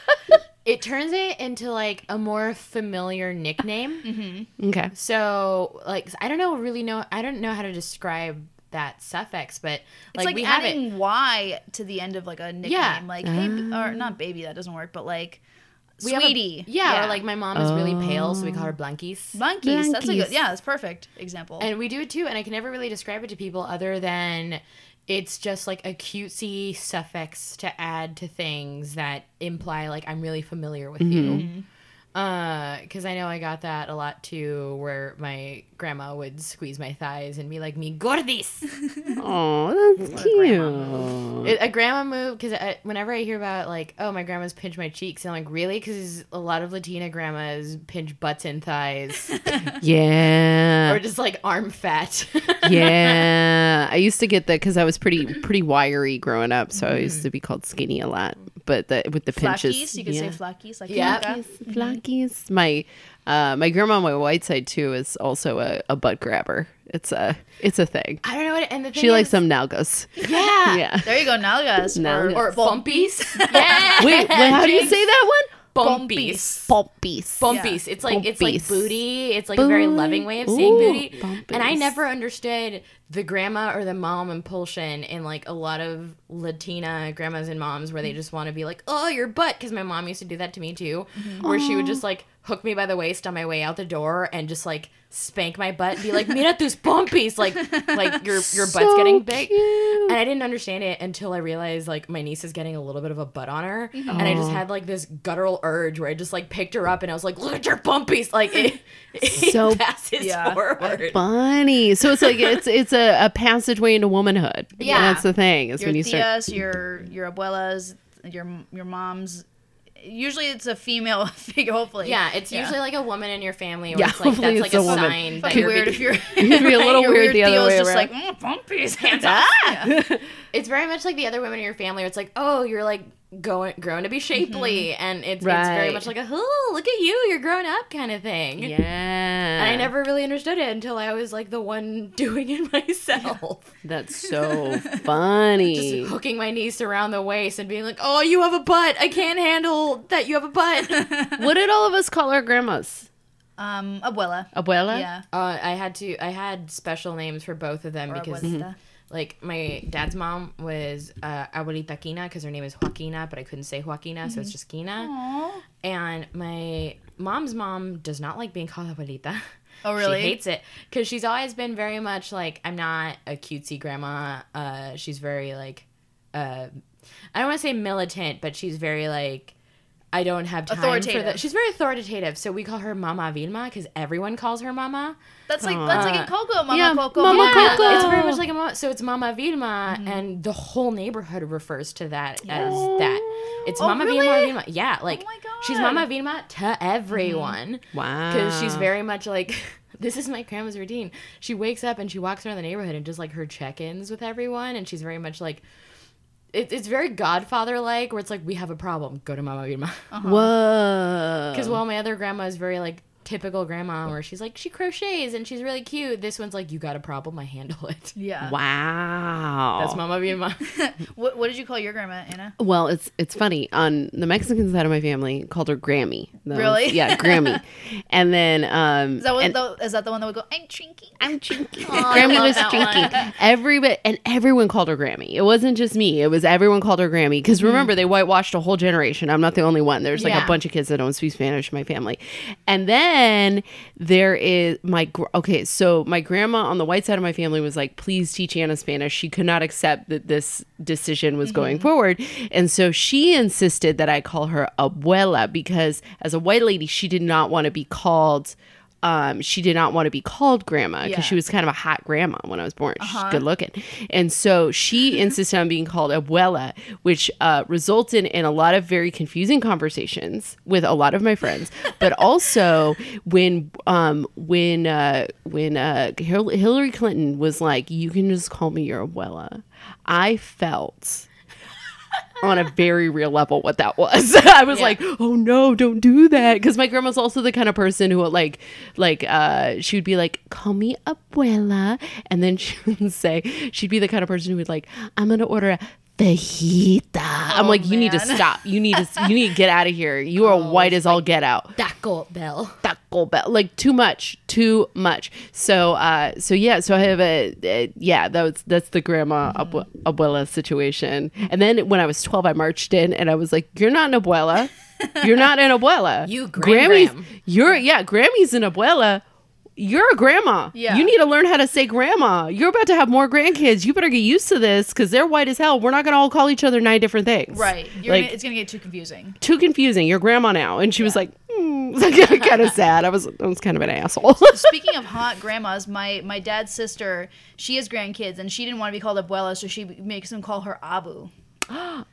it turns it into like a more familiar nickname. Okay. So like I don't know really know I don't know how to describe that suffix, but it's like, like, we have it. adding y to the end of like a nickname, Yeah. like hey, b- or not baby, that doesn't work, but like We have a- sweetie, yeah, or like my mom is really pale, so we call her Blanquies. monkeys. That's a Blankies. good, yeah, that's perfect example. And we do it too, and I can never really describe it to people other than it's just like a cutesy suffix to add to things that imply like I'm really familiar with you. Uh, because I know I got that a lot too, where my grandma would squeeze my thighs and be like, "Me gordis." Oh, that's cute. It, a grandma move, because whenever I hear about like, oh, my grandma's pinch my cheeks, I'm like, really? Because a lot of Latina grandmas pinch butts and thighs, Yeah. or just like arm fat. Yeah. I used to get that because I was pretty pretty wiry growing up, so I used to be called skinny a lot. But the, with the pinches, flackies, you could yeah. say flackies, like Yeah. flaca. Flackies. My uh, my grandma on my white side too is also a, a butt grabber. It's a it's a thing. I don't know what. And the thing She likes is- some nalgas. Yeah. Yeah. There you go, nalgas. Nalgas. Or bumpies. Yeah. Wait, wait, how do you say that one? Bumpies. Bumpies. Bumpies. It's like it's like Bumpies. booty. It's like a very Booty. loving way of saying Ooh, booty. bumpies. And I never understood the grandma or the mom impulsion in like a lot of Latina grandmas and moms where they just want to be like, "Oh, your butt," because my mom used to do that to me too, where she would just like hook me by the waist on my way out the door and just like spank my butt and be like, "Mira tus bumpies," like like your your butt's So getting big. cute. And I didn't understand it until I realized like my niece is getting a little bit of a butt on her, and I just had like this guttural urge where I just like picked her up and I was like, "Look at your bumpies!" Like it, it So passes Yeah. forward. Funny. So it's like it's it's a, a passageway into womanhood. Yeah. That's the thing. Is Your when you start tias, your your abuelas, your your moms. Usually it's a female figure, hopefully. Yeah, it's Yeah. usually like a woman in your family, or Yeah, it's like hopefully that's like it's a, a woman. sign that Fucking you're weird be- if you're It'd be a little your weird the other Theo's way just around. like mm, bumpies, hands up. It's very much like the other women in your family. Where it's like, oh, you're like going growing to be shapely, and it's, it's very Right. much like a, oh, look at you, you're growing up kind of thing. Yeah. And I never really understood it until I was like the one doing it myself. That's so funny. Just hooking my niece around the waist and being like, oh, you have a butt. I can't handle that you have a butt. What did all of us call our grandmas? Um, abuela. Abuela? Yeah. uh, I had to, I had special names for both of them Or because abuelita. like my dad's mom was uh, Abuelita Quina because her name is Joaquina, but I couldn't say Joaquina, so it's just Quina. Aw. And my mom's mom does not like being called Abuelita. Oh, really? She hates it because she's always been very much like, I'm not a cutesy grandma. Uh, she's very like, uh, I don't want to say militant, but she's very like, I don't have time for Authoritative. that. She's very authoritative, so we call her Mama Vilma because everyone calls her Mama. That's like Aw. that's like in Coco, Mama Yeah, Coco. Mama Yeah, Coco. it's very much like a mama. So it's Mama Vilma, and the whole neighborhood refers to that as that. It's Oh, Mama really? Vilma, Vilma. Yeah, like my God. she's Mama Vilma to everyone. Wow. Because she's very much like, this is my grandma's routine. She wakes up and she walks around the neighborhood and does like her check-ins with everyone, and she's very much like, it, it's very Godfather-like, where it's like, we have a problem, go to Mama Vilma. Whoa. Because while my other grandma is very like typical grandma, where she's like, she crochets and she's really cute, this one's like, you got a problem, I handle it. Yeah. Wow. That's Mama Vilma. What, what did you call your grandma, Anna? Well, it's it's funny. On the Mexican side of my family, called her Grammy. That was- Really? yeah, Grammy. And then um Is that, what, and- the, is that the one that would go, I'm drinking? I'm Chinky. Aw, I Grammy love was that Chinky. one. Everybody and everyone called her Grammy. It wasn't just me. It was everyone called her Grammy. Because remember, they whitewashed a whole generation. I'm not the only one. There's like Yeah. a bunch of kids that don't speak Spanish in my family. And then there is my gr- okay. So my grandma on the white side of my family was like, please teach Anna Spanish. She could not accept that this decision was going forward, and so she insisted that I call her abuela because as a white lady, she did not want to be called. Um, she did not want to be called grandma because Yeah. she was kind of a hot grandma when I was born. She's good looking. And so she insisted on being called abuela, which uh, resulted in a lot of very confusing conversations with a lot of my friends. But also when um, when uh, when uh, Hil- Hillary Clinton was like, you can just call me your abuela, I felt on a very real level what that was. I was Yeah. like, oh no, don't do that. Because my grandma's also the kind of person who would like, like, uh, she would be like, call me abuela. And then she would say, she'd be the kind of person who would like, I'm going to order a fajita. I'm Oh, like, you need to man. stop. You need to, you need to get out of here. You are Oh, white it's as all get out. Taco Bell. Taco Bell, like too much, too much. So, uh, so yeah, so I have a, uh, yeah, that was that's the grandma abu- abuela situation. And then when I was twelve, I marched in and I was like, "You're not an abuela. You're not an abuela. You Gram Grammy's, Gram. you're yeah, Grammy's an abuela." You're a grandma. Yeah. You need to learn how to say grandma. You're about to have more grandkids. You better get used to this because they're white as hell. We're not going to all call each other nine different things. Right. You're Like, gonna, it's going to get too confusing. too confusing. You're grandma now. And she was like, hmm. kind of sad. I was, I was kind of an asshole. Speaking of hot grandmas, my, my dad's sister, she has grandkids, and she didn't want to be called abuela, so she makes them call her Abu. Abu.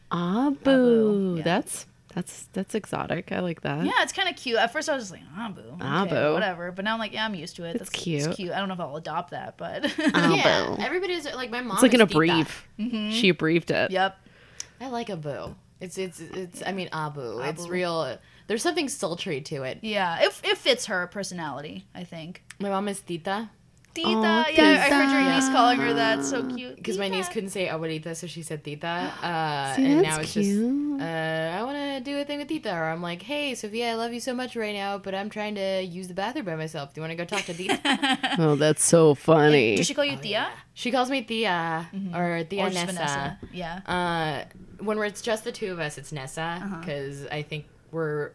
Abu, yeah. That's that's that's exotic. I like that. Yeah, it's kind of cute. At first, I was just like, Abu. Okay, Abu. Whatever. But now I'm like, yeah, I'm used to it. It's That's cute. It's cute. I don't know if I'll adopt that, but. Abu. Yeah, everybody's like my mom. It's like is an Tita. abreve. She abbreviated it. Yep. I like Abu. It's it's it's. I mean Abu. It's Abu. real. There's something sultry to it. Yeah. It, it fits her personality, I think. My mom is Tita Tita. Aw, yeah, I heard your Tita. niece calling her that. So cute. because my niece Tita. couldn't say abuelita, so she said Tita. Uh, See, and that's now it's cute. just uh, I want to do a thing with Tita, or I'm like, hey Sophia, I love you so much right now, but I'm trying to use the bathroom by myself. Do you want to go talk to Tita? Oh, that's so funny. Does she call you Tia? She calls me Tia or Tia Or just Nessa. Vanessa? Yeah. Uh, when we're, it's just the two of us, it's Nessa because I think we're.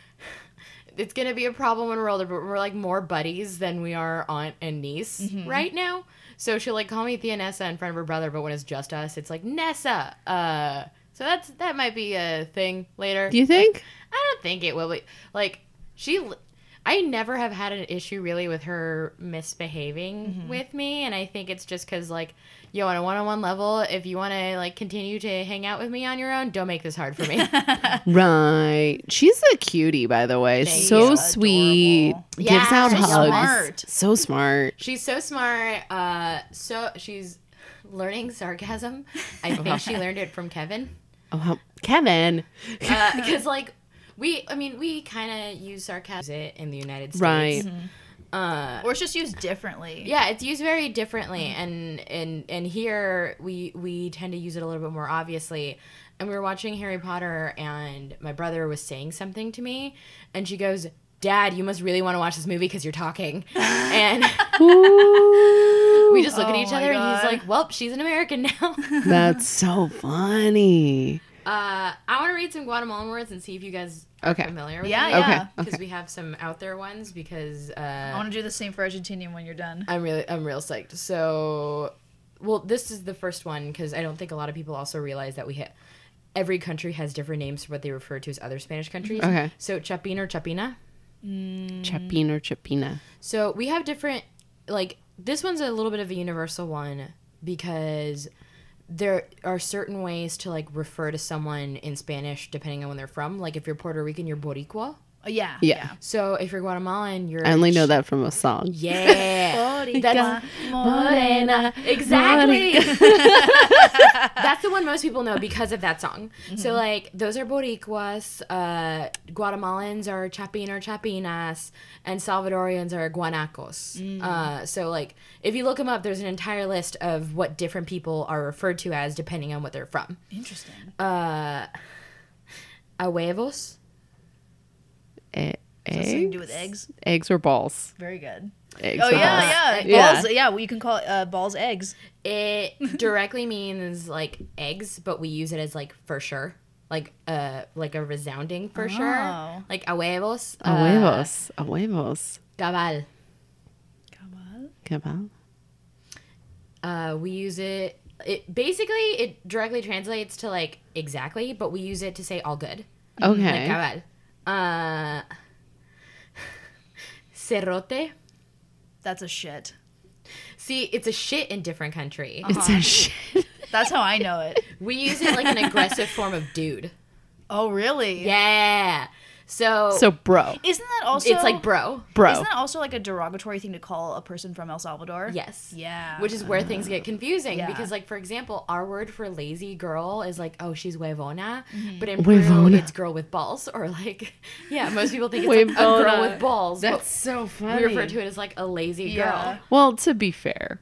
It's gonna be a problem when we're older, but we're like more buddies than we are aunt and niece right now. So she'll like call me Tia Nessa in front of her brother, but when it's just us, it's like Nessa. Uh, so that's that might be a thing later. Do you think? I don't think it will be. Like, she... I never have had an issue, really, with her misbehaving with me, and I think it's just because, like, yo, on a one-on-one level, if you want to, like, continue to hang out with me on your own, don't make this hard for me. Right. She's a cutie, by the way. She's so adorable. sweet. Gives Yeah, out so hugs. smart. So smart. She's so smart. Uh, so she's learning sarcasm. I think she learned it from Kevin. Oh, how- Kevin. Because, like, we, I mean, we kind of use sarcasm in the United States. Right. Uh, Or it's just used differently. Yeah, it's used very differently, and and and here we we tend to use it a little bit more obviously. And we were watching Harry Potter, and my brother was saying something to me, and she goes, "Dad, you must really want to watch this movie because you're talking." And Ooh, we just look at Oh each my other, and he's God. like, "Well, she's an American now." that's so funny. uh, I want to read some Guatemalan words and see if you guys are Okay. familiar with Yeah, them. yeah. Okay. Because we have some out there ones. Because I uh, want to do the same for Argentinian when you're done. I'm really, I'm real psyched. So, well, this is the first one because I don't think a lot of people also realize that we hit every country has different names for what they refer to as other Spanish countries. Okay. So chapin or chapina. Chapin or chapina. So we have different, like, this one's a little bit of a universal one because there are certain ways to, like, refer to someone in Spanish depending on when they're from. Like, if you're Puerto Rican, you're Boricua. Uh, yeah. Yeah. So if you're Guatemalan, you're... I only know that from a song. Yeah. Boricua, That's morena. Exactly. That's the one most people know because of that song. Mm-hmm. So, like, those are Boricuas, uh, Guatemalans are Chapin or Chapinas, and Salvadorians are Guanacos. Mm. Uh, so, like, if you look them up, there's an entire list of what different people are referred to as depending on what they're from. Interesting. Uh, a huevos. E- Has something to do with eggs? Eggs or balls? Very good. Eggs Oh, or yeah, balls. yeah. Yeah. Balls, yeah, well, you can call it uh, balls eggs. It directly means, like, eggs, but we use it as, like, for sure. Like, uh, like a resounding for Oh. sure. Like, a huevos. A huevos. A huevos. Cabal. Cabal. Uh, we use it, it, basically, it directly translates to, like, exactly, but we use it to say all good. Okay. Like, cabal. Uh, cerrote. That's a shit. See, it's a shit in different country. It's a shit. That's how I know it. We use it like an aggressive form of dude. Oh, really? Yeah. So, So, bro. Isn't that also... it's like bro. Bro. Isn't that also like a derogatory thing to call a person from El Salvador? Yes. Yeah. Which is where things get confusing Yeah. because, like, for example, our word for lazy girl is like, oh, she's huevona, Mm-hmm. but in Peru, Huevona. it's girl with balls, or like, yeah, most people think it's like a girl Huevona. with balls. That's so but funny. we refer to it as like a lazy Yeah. girl. Well, to be fair.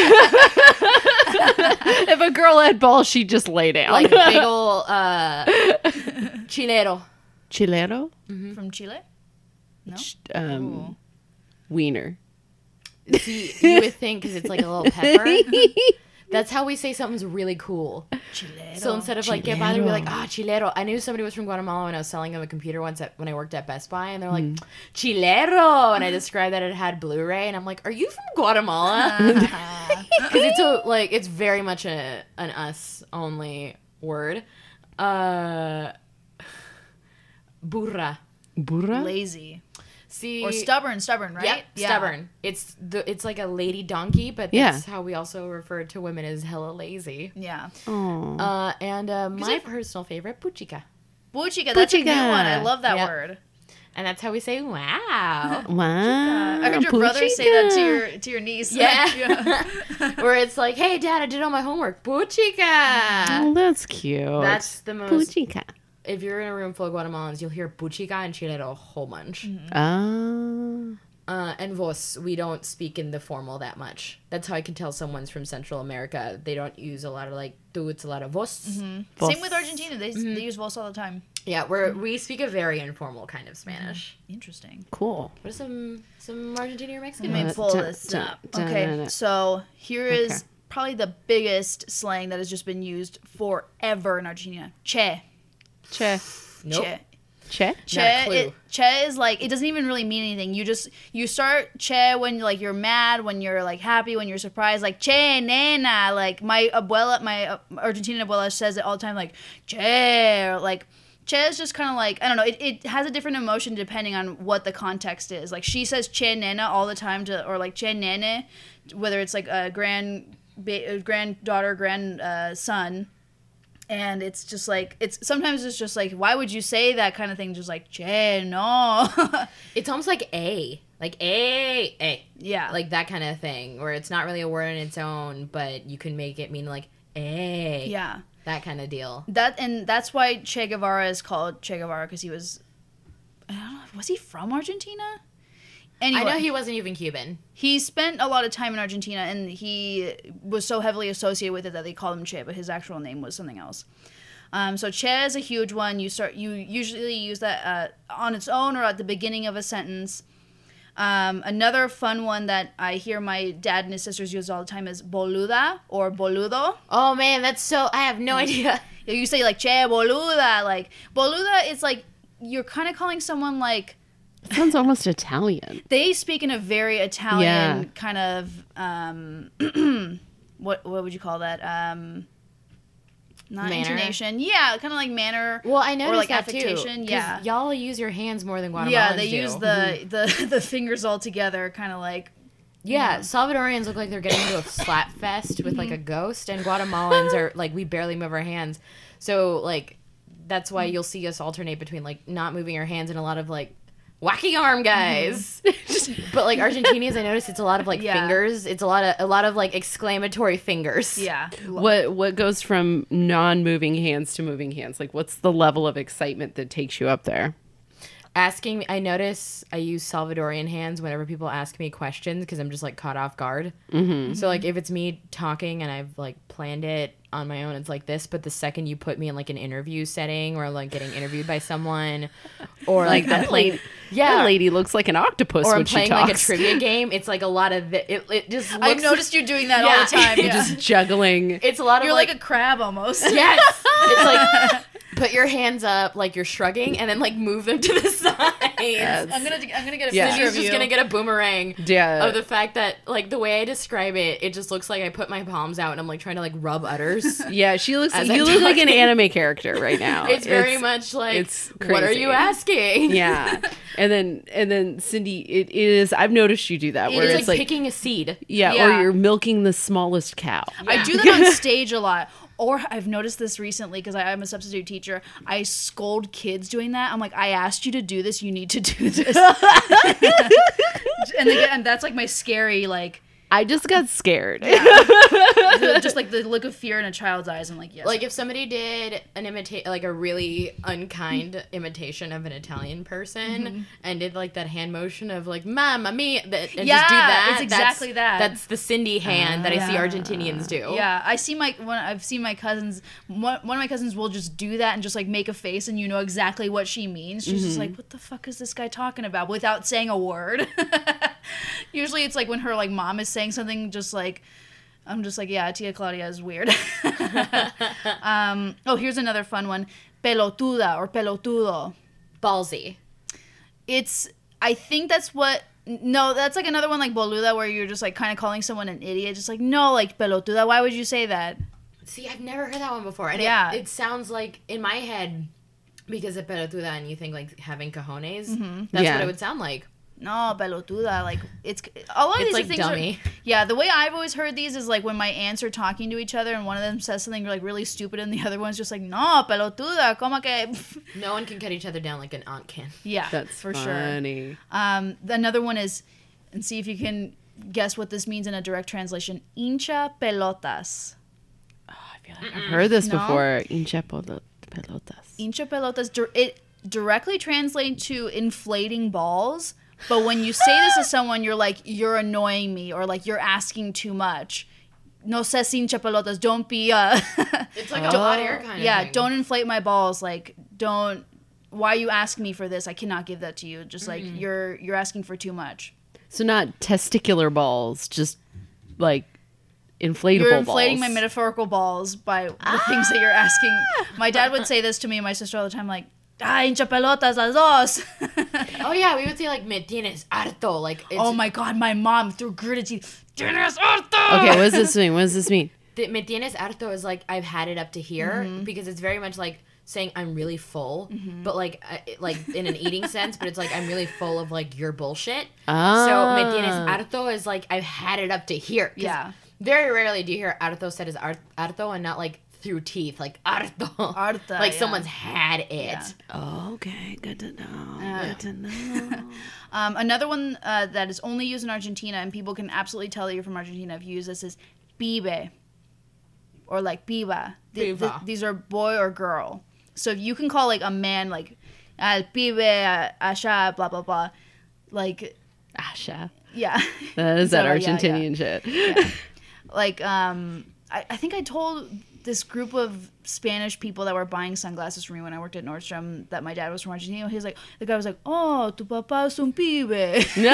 If a girl had balls, she'd just lay down. Like big ol' uh, chilero. Chilero? From Chile? No? Ch- Um, Ooh. wiener. See, you would think because it's like a little pepper. That's how we say something's really cool. Chilero. So instead of like get bothered, we're like, Chilero. ah, chilero. I knew somebody was from Guatemala when I was selling them a computer once at, when I worked at Best Buy, and they're like, chilero, and I described that it had Blu-ray, and I'm like, are you from Guatemala? Because it's a like it's very much a an us only word. Uh, burra. Burra? Lazy. See, Or stubborn, stubborn, right? Yep, Yeah. stubborn. It's the it's like a lady donkey, but Yeah. that's how we also refer to women as hella lazy. Yeah. Aw. Uh, and uh, my if- personal favorite, puchica. Buchica, that's a good Buchica. one. I love that Yep. word. And that's how we say wow. Wow. I heard your brother say that to Puchica. your to your niece. Yeah. Where it's like, hey, Dad, I did all my homework. Puchica. Oh, that's cute. That's the most. Puchica. If you're in a room full of Guatemalans, you'll hear puchica and chilero a whole bunch. Ah. Uh, and vos, we don't speak in the formal that much. That's how I can tell someone's from Central America. They don't use a lot of like tú, it's a lot of vos. Vos. Same with Argentina. They, they use vos all the time. Yeah, we're we speak a very informal kind of Spanish. Interesting. Cool. What are some some Argentinian or Mexican? Let me Uh, pull dun- this dun- up. dun- Okay, dun- dun. so here is Okay. probably the biggest slang that has just been used forever in Argentina. Che. Che. Nope. Che. Che? Not a Che, clue. it, che is like, it doesn't even really mean anything. You just, you start che when like you're mad, when you're like happy, when you're surprised, like che, nena. Like my abuela, my uh, Argentine abuela says it all the time, like che, or like, che is just kind of like, I don't know, it, it has a different emotion depending on what the context is. Like she says che nena all the time to, or like che nene, whether it's like a grand, ba- granddaughter, grand uh, son. And it's just like, it's sometimes it's just like, why would you say that kind of thing? Just like, che, no. It's almost like a, like a, a, yeah. like that kind of thing, where it's not really a word on its own, but you can make it mean like a, yeah. that kind of deal. That, and that's why Che Guevara is called Che Guevara, because he was, I don't know, was he from Argentina? Anyway, I know he wasn't even Cuban. he spent a lot of time in Argentina, and he was so heavily associated with it that they called him Che, but his actual name was something else. Um, so Che is a huge one. You start. You usually use that uh, on its own or at the beginning of a sentence. Um, another fun one that I hear my dad and his sisters use all the time is boluda or boludo. Oh man, that's so, I have no idea. You say like Che boluda. Like boluda is like you're kind of calling someone like. It sounds almost Italian. They speak in a very Italian Yeah. kind of um, what what would you call that? Um, Not Manner? intonation. Yeah, kind of like manner. Well, I noticed or like that affectation. too. Yeah. Y'all use your hands more than Guatemalans Yeah, they do. use the, the, the fingers all together, kind of like. Yeah, Yeah. Salvadorians look like they're getting into a slap fest with like a ghost, and Guatemalans are like we barely move our hands. So like that's why you'll see us alternate between like not moving our hands and a lot of like wacky arm guys. But like Argentinians, I noticed it's a lot of like Yeah. fingers. It's a lot of a lot of like exclamatory fingers. Yeah. What what goes from non-moving hands to moving hands? Like, what's the level of excitement that takes you up there? Asking, I notice I use Salvadorian hands whenever people ask me questions because I'm just like caught off guard. Mm-hmm. So like if it's me talking and I've like planned it on my own, it's like this. But the second you put me in like an interview setting or like getting interviewed by someone, or like, that I'm playing, lady, yeah, that lady looks like an octopus or when I'm she playing talks. like a trivia game. It's like a lot of the, it. It just looks, I've noticed you doing that all Yeah. the time. You're Yeah. just juggling. it's a lot You're of like, like, a crab almost. yes, it's like put your hands up like you're shrugging and then like move them to the side. Yes. I'm gonna I'm gonna get a Yeah. picture She's of just you. gonna get a boomerang Yeah. of the fact that like the way I describe it, it just looks like I put my palms out and I'm like trying to like rub udders. Yeah, she looks. As You I'm look like an talking. anime character right now. It's very much like, it's what are crazy. you asking? Yeah, and then and then Cindy, it is. I've noticed you do that It where is it's like, like, picking a seed. yeah, Yeah. or you're milking the smallest cow. I Yeah. do that on stage a lot. Or I've noticed this recently because I'm a substitute teacher. I scold kids doing that. I'm like, I asked you to do this. You need to do this. and, they, and that's like my scary, like, I just got scared. the- just like the look of fear in a child's eyes. I'm like, yes. Like if somebody did an imitate, like a really unkind imitation of an Italian person, Mm-hmm. and did like that hand motion of like "mamma mia," that, and Yeah, just do that. it's exactly that's, that. That's the Cindy hand that I see Yeah. Argentinians do. Yeah, I see my when I've seen my cousins. One, one of my cousins will just do that and just like make a face, and you know exactly what she means. She's just like, "What the fuck is this guy talking about?" Without saying a word. Usually, it's like when her like mom is saying something, just like I'm just like, "Yeah, Tia Claudia is weird." um, oh, here's another fun one: pelotuda or pelotudo. Ballsy. It's I think that's what. No, that's like another one like boluda, where you're just like kind of calling someone an idiot. Just like, no, like pelotuda. Why would you say that? See, I've never heard that one before. And Yeah. it, it sounds like, in my head, because of pelotuda and you think, like, having cojones, that's Yeah. what it would sound like. No, pelotuda. Like, it's a lot of It's these like things dummy. Are, yeah, the way I've always heard these is like when my aunts are talking to each other and one of them says something like really stupid and the other one's just like, no, pelotuda, como que. No one can cut each other down like an aunt can. Yeah, That's for sure. funny. Um, another one is, and see if you can guess what this means in a direct translation. Hincha pelotas. I feel like I've heard this No? before. Hincha pelo- pelotas. Hincha pelotas. dir- It directly translates to inflating balls. But when you say this to someone, you're like, you're annoying me, or like you're asking too much. No seas hincha pelotas. Don't be. Uh, It's like a hot air kind of yeah, thing. don't inflate my balls. Like, don't. Why are you asking me for this? I cannot give that to you. Just like you're you're asking for too much. So not testicular balls, just like inflatable You're inflating balls. my metaphorical balls by the things that you're asking. My dad would say this to me and my sister all the time, like, ah, hincha pelotas las dos. Oh, yeah, we would say, like, me tienes harto. Like, it's, Oh my god, my mom through gritted teeth. Tienes harto! Okay, what does this mean? What does this mean? the me tienes harto is like, I've had it up to here, because it's very much like saying I'm really full, but like, uh, it- like in an eating sense, but it's like I'm really full of like your bullshit. Ah. So me tienes harto is like I've had it up to here. 'Cause Yeah. Very rarely do you hear harto said as har- harto and not like through teeth, like harto. Harta, like yeah. someone's had it. Yeah. Oh, okay, good to know. Yeah. Good to know. Um, another one uh, that is only used in Argentina, and people can absolutely tell that you're from Argentina if you use this, is pibe. Or like piba. Th- th- Piba. these are boy or girl. So you can call like a man like al pibe, a- allá, blah, blah, blah. Like, Asha. yeah. That is that So, yeah, Argentinian shit. like um I, I think I told this group of Spanish people that were buying sunglasses for me when I worked at Nordstrom that my dad was from Argentina. He was like, the guy was like, oh, tu papá es un pibe. No.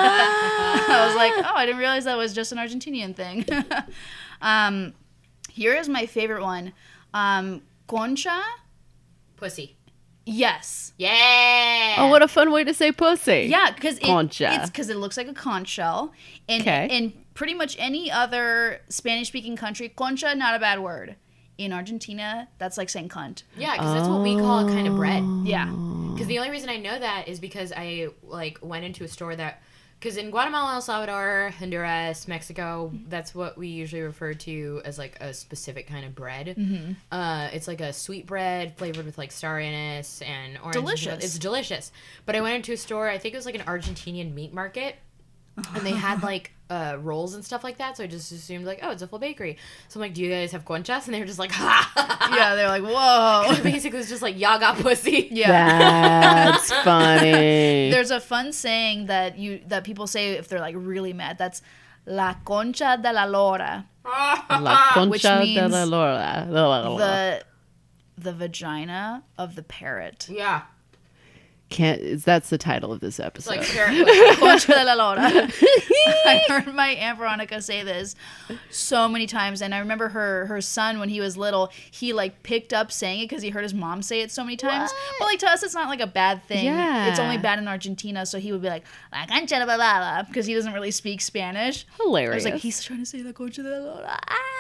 I was like, oh, I didn't realize that was just an Argentinian thing. um, here is my favorite one. Um, concha. Pussy. Yes. Yeah. Oh, what a fun way to say pussy. Yeah, because it, Concha. it's because it looks like a conch shell. And Okay. in pretty much any other Spanish-speaking country, concha, not a bad word. in Argentina, that's like saying cunt. Yeah, because that's what we call kind of bread. Yeah. Because the only reason I know that is because I like went into a store that, because in Guatemala, El Salvador, Honduras, Mexico, that's what we usually refer to as like a specific kind of bread. Mm-hmm. Uh, it's like a sweet bread flavored with like star anise and orange. Delicious. It's delicious. But I went into a store, I think it was like an Argentinian meat market. And they had like uh, rolls and stuff like that, so I just assumed like, oh, it's a full bakery. So I'm like, do you guys have conchas? And they were just like, ha! Yeah, they're like, whoa. Basically, it's just like, y'all got pussy. Yeah. That's funny. There's a fun saying that you that people say if they're like really mad. That's la concha de la lora. La concha Which de means la lora. The the vagina of the parrot. Yeah. Can't. Is that's the title of this It's episode? like parrot pussy. Concha de la lora. I heard my Aunt Veronica say this so many times, and I remember her her son when he was little, he like picked up saying it because he heard his mom say it so many times. What? But like to us, it's not like a bad thing. Yeah. It's only bad in Argentina, so he would be like la concha de la lora because he doesn't really speak Spanish. I Hilarious. was like, he's trying to say la concha de la lora.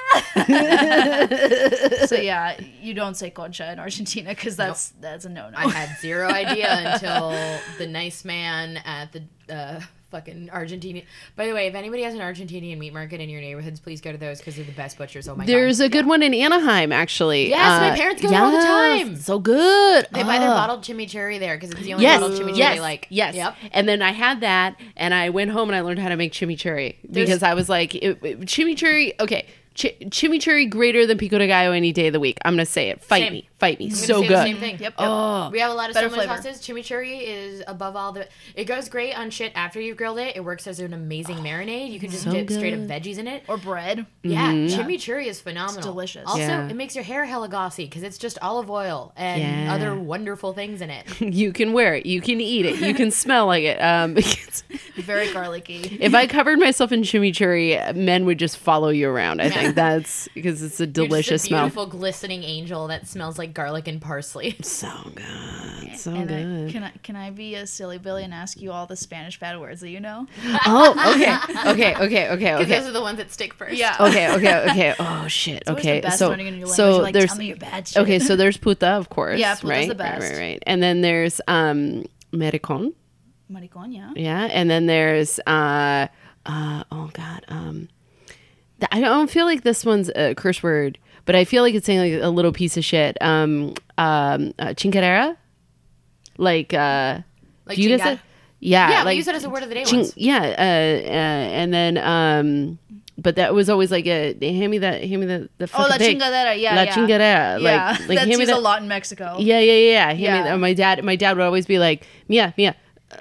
Ah! So yeah, you don't say concha in Argentina because that's that's a no no. I had zero idea until the nice man at the uh, fucking Argentinian. By the way, if anybody has an Argentinian meat market in your neighborhoods, please go to those because they're the best butchers. Oh my There's god. a good one in Anaheim, actually. Yes, my parents go there all the time. So good. They buy their Oh. bottled chimichurri there because it's the only Yes, bottled chimichurri yes, they like. yes. Yep. And then I had that, and I went home and I learned how to make chimichurri because I was like, it, it- chimichurri. Okay, Ch- chimichurri greater than pico de gallo any day of the week. I'm gonna say it. Fight Same. me, fight me. I'm gonna So say good. the same thing. Yep, yep. Oh, We have a lot of Better similar flavor. sauces. Chimichurri is above all the. It goes great on shit after you've grilled it. It works as an amazing marinade. You can just So dip straight up good. veggies in it. Or bread. Yeah, Mm-hmm. chimichurri is phenomenal. It's delicious. Also, Yeah. it makes your hair hella glossy because it's just olive oil and Yeah. other wonderful things in it. you can wear it. You can eat it. You can smell like it. Um, because Very garlicky. if I covered myself in chimichurri, men would just follow you around. I think that's because it's a You're delicious just a smell. beautiful, glistening angel that smells like garlic and parsley. So good. So And I, good. can I can I be a silly Billy and ask you all the Spanish bad words that you know? Oh, okay. Okay, okay, okay, Because okay. those are the ones that stick first. Yeah. Okay, okay, okay. Oh shit. It's always Okay. the best So learning a new language. so You're like, there's tell me your bad shit. okay, so there's puta, of course. Yeah, puta's right? the best. Right, right, right. And then there's um maricon. Maricón, yeah. Yeah, and then there's uh uh oh god, um th- I don't feel like this one's a curse word, but I feel like it's saying like a little piece of shit. Um um uh, chingadera? Like uh Like do you guys chinga- say- Yeah, Yeah, like we use it as a word of the day ching- once. yeah, uh, uh and then um but that was always like a hand me that hand me the the Oh, la fucking thing. chingadera, yeah, La yeah. chingadera. Yeah, Like like that's hand me used a that lot in Mexico. yeah, yeah, yeah. Hand me Yeah. that- my dad, my dad would always be like, "Mia, Mia, uh,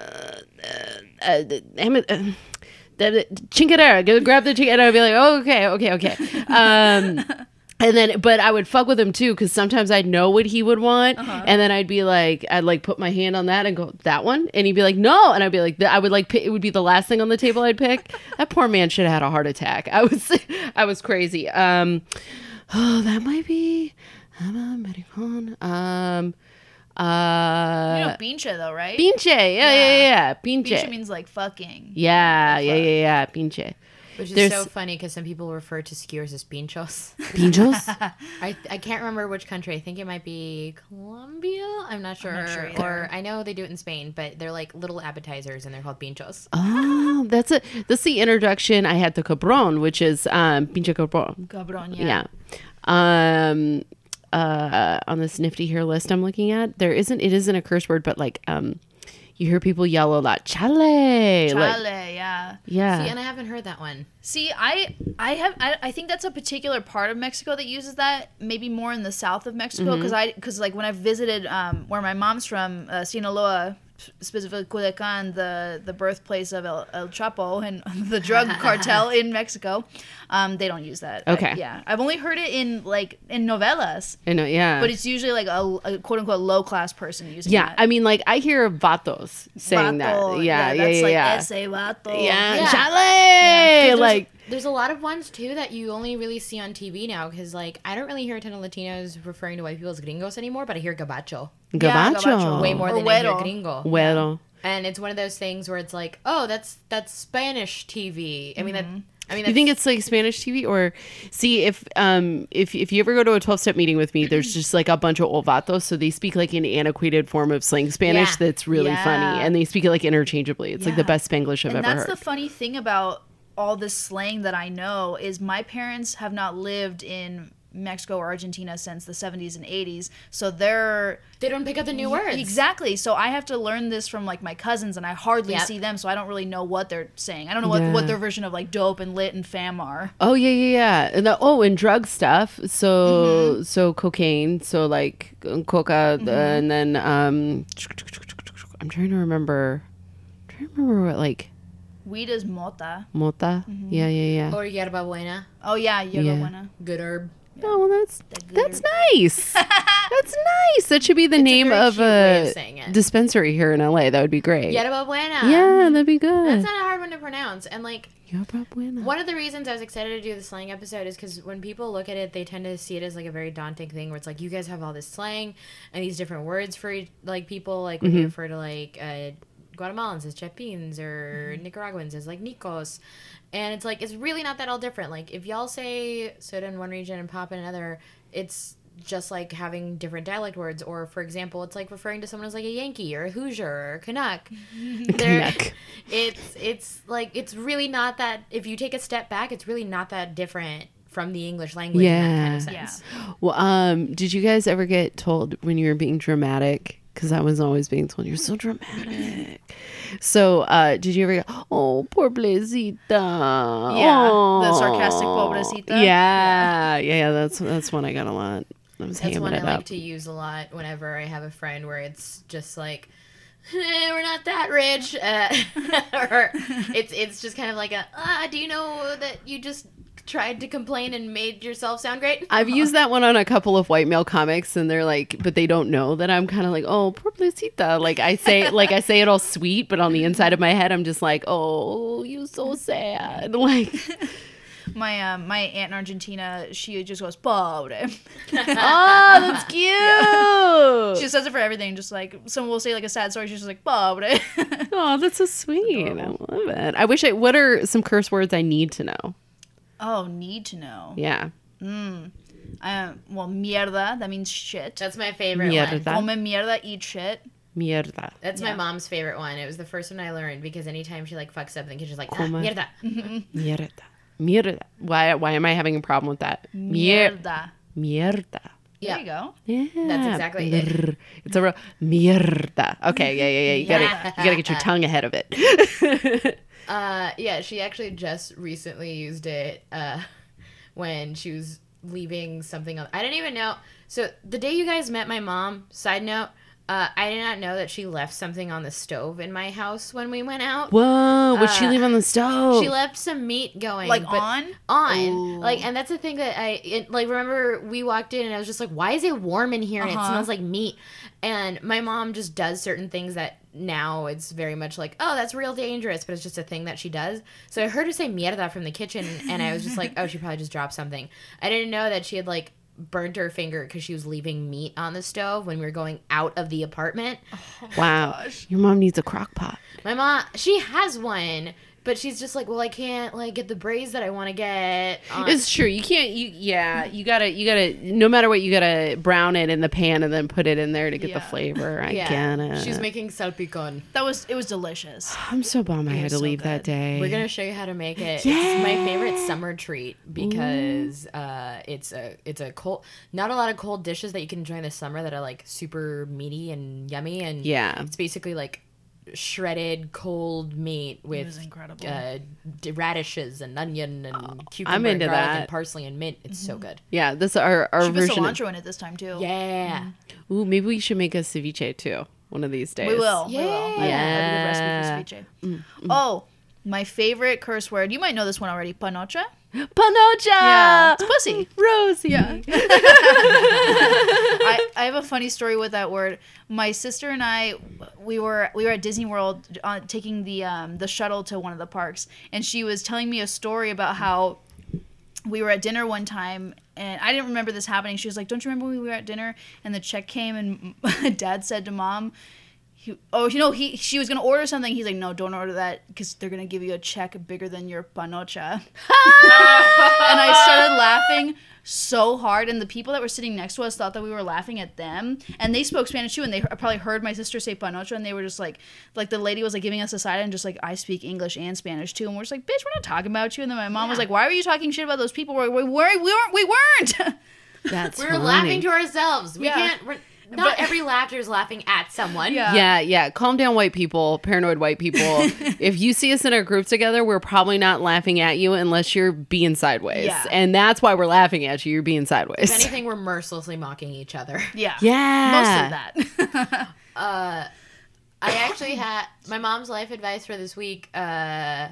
uh, uh, hand me, uh, the, the chingadera, go grab the chingadera." I'd be like, "Oh, okay, okay, okay." Um, and then, but I would fuck with him too because sometimes I'd know what he would want, Uh-huh. and then I'd be like, I'd like put my hand on that and go that one, and he'd be like, "No," and I'd be like, I would like, pick, it would be the last thing on the table I'd pick. That poor man should have had a heart attack. I was, I was crazy. Um, oh, that might be. I'm a American. Um, uh, You know pinche though, right? pinche. Yeah, yeah, yeah, yeah. Pinche. Pinche means like fucking. yeah, yeah, yeah, yeah. Pinche. Which is There's- so funny because some people refer to skewers as pinchos. Pinchos? I, I can't remember which country. I think it might be Colombia. I'm not sure. not sure either. Or I know they do it in Spain, but they're like little appetizers and they're called pinchos. Oh, that's it. That's the introduction I had to cabron, which is um, pinche cabron. Cabron, yeah. Yeah. Um, uh, on this nifty here list I'm looking at, there isn't. It isn't a curse word, but like um, you hear people yell a lot. Chale. Chale, Like, yeah. yeah. See, and I haven't heard that one. See, I I have I, I think that's a particular part of Mexico that uses that. Maybe more in the south of Mexico, because I because like when I visited um, where my mom's from, uh, Sinaloa, specifically Culiacan, the the birthplace of El, El Chapo and the drug cartel in Mexico, um, they don't use that. I- Okay. yeah, I've only heard it in like in novelas, I know. Yeah. but it's usually like a, a quote unquote low class person using yeah. that. I mean, like I hear vatos saying Vato, that. Yeah. Yeah. that's Yeah. like yeah. ese vato. Yeah, Yeah. chale. 'Cause Like, there's, there's a lot of ones too that you only really see on T V now because like I don't really hear a ton of Latinos referring to white people as gringos anymore, but I hear gabacho Yeah, gabacho. gabacho. way more Or than I hear güero. gringo. Well, And it's one of those things where it's like, oh, that's that's Spanish T V. I mean, that I mean, You think it's like Spanish T V, or see if um if if you ever go to a twelve step meeting with me, there's just like a bunch of old vatos, so they speak like an antiquated form of slang Spanish Yeah. that's really Yeah. funny, and they speak it like interchangeably. It's like the Yeah. best Spanglish I've And ever that's heard. the funny thing about all this slang that I know is my parents have not lived in Mexico or Argentina since the seventies and eighties, so they're they don't pick up the new words. exactly. So I have to learn this from like my cousins, and I hardly Yep. see them, so I don't really know what they're saying. I don't know what, Yeah. what their version of like dope and lit and fam are. Oh yeah, yeah, yeah. And the, oh, and drug stuff. So so cocaine. So like coca, and then um, I'm trying to remember. I'm trying to remember what like Weed is mota. mota. Yeah, yeah, yeah. Or yerba buena, Oh yeah, yoga Yeah. buena. good herb. Oh, well, that's The good that's herb. nice. That's nice. That should be the It's a name very of cute way of a saying it. dispensary here in L A. That would be great. Yerba buena. Yeah, that'd be good. That's not a hard one to pronounce. And like Yerba buena. one of the reasons I was excited to do the slang episode is because when people look at it, they tend to see it as like a very daunting thing where it's like you guys have all this slang and these different words for like people, like when you refer to like uh, Guatemalans as chepins or Nicaraguans as like Nicos. And it's like, it's really not that all different. Like if y'all say soda in one region and pop in another, it's just like having different dialect words. Or for example, it's like referring to someone as like a Yankee or a Hoosier or a Canuck. They're- Canuck. It's, it's like, it's really not that, if you take a step back, it's really not that different from the English language in that kind of Yeah. sense. Well, um, did you guys ever get told when you were being dramatic? Because I was always being told you're so dramatic. So, uh, did you ever go, oh, pobrecita? Yeah, the sarcastic Oh." pobrecita. Yeah, yeah, yeah. That's that's one I got a lot. I was That's hamming one I it like up. to use a lot whenever I have a friend where it's just like, eh, we're not that rich, uh, or it's it's just kind of like a, ah, do you know that you just tried to complain and made yourself sound great? I've used that one on a couple of white male comics, and they're like, but they don't know that I'm kind of like, oh, pobrecita. Like I say, like I say it all sweet, but on the inside of my head, I'm just like, oh, you so sad. Like, My um, my aunt in Argentina, she just goes pobre. oh, that's cute. She says it for everything. Just like someone will say like a sad story, she's just like pobre. Oh, that's so sweet. I love it. I wish I. What are some curse words I need to know? Oh, need to know. Yeah. Um, well, mierda, that means shit. That's my favorite Mierda. one. Come mierda, eat shit. Mierda. That's Yeah. my mom's favorite one. It was the first one I learned because anytime she like fucks up, then she's like, ah, Come. mierda. Mierda. Mierda. Why? Why am I having a problem with that? Mier- Mierda. Mierda. There Yeah. you go. Yeah. That's exactly it. Brr. It's a real mierda. Okay, yeah, yeah, yeah. You gotta, Yeah. you gotta get your tongue ahead of it. Uh, yeah, she actually just recently used it uh, when she was leaving something on. I didn't even know. So the day you guys met my mom, side note, uh, I did not know that she left something on the stove in my house when we went out. Whoa! What'd she Uh, leave on the stove? She left some meat going, Like but- on? on, Ooh. like, and that's the thing that I it, like. Remember, we walked in and I was just like, "Why is it warm in here and it Uh-huh. smells like meat?" And my mom just does certain things that now it's very much like, "Oh, that's real dangerous," but it's just a thing that she does. So I heard her say "mierda" from the kitchen, and I was just like, "Oh, she probably just dropped something." I didn't know that she had like burnt her finger because she was leaving meat on the stove when we were going out of the apartment. Wow. Your mom needs a crock pot. My mom, she has one, but she's just like, well, I can't like get the braise that I want to get. On. It's true. You can't. You yeah. You gotta. You gotta. No matter what, you gotta brown it in the pan and then put it in there to get the Yeah. flavor. I yeah, get it. she's making salpicon. That was it was delicious. I'm so bummed I It had was to so leave that good. day. We're gonna show you how to make it. It's my favorite summer treat because uh, it's a it's a cold. Not a lot of cold dishes that you can enjoy in the summer that are like super meaty and yummy, and Yeah. it's basically like shredded cold meat with was incredible. uh, d- radishes and onion and cucumber I'm into and garlic that. and parsley and mint. It's so good. Yeah. This our our She put version. Of, cilantro in it this time too. Yeah. ooh, maybe we should make a ceviche too. One of these days. We will. We will. I Yeah. have a good recipe for ceviche. Oh, my favorite curse word. You might know this one already. Panocha. Panocha. Yeah, it's pussy. Rosie. Yeah. I, I have a funny story with that word. My sister and I, we were we were at Disney World uh, taking the um, the shuttle to one of the parks, and she was telling me a story about how we were at dinner one time, and I didn't remember this happening. She was like, "Don't you remember when we were at dinner and the check came and Dad said to Mom, He, oh, you know, he she was gonna order something. He's like, no, don't order that because they're gonna give you a check bigger than your panocha. And I started laughing so hard, and the people that were sitting next to us thought that we were laughing at them, and they spoke Spanish too, and they probably heard my sister say panocha, and they were just like, like the lady was like giving us a side, and just like, I speak English and Spanish too, and we're just like, bitch, we're not talking about you. And then my mom yeah. was like, why were you talking shit about those people? We, we, we weren't, we weren't, we weren't. That's we're funny. laughing to ourselves. We yeah. can't. We're, Not But- every laughter is laughing at someone. Yeah. Yeah, yeah. Calm down, white people, paranoid white people. If you see us in a group together, we're probably not laughing at you unless you're being sideways. Yeah. And that's why we're laughing at you. You're being sideways. If anything, we're mercilessly mocking each other. Yeah. Yeah. Most of that. Uh, I actually had my mom's life advice for this week. Uh,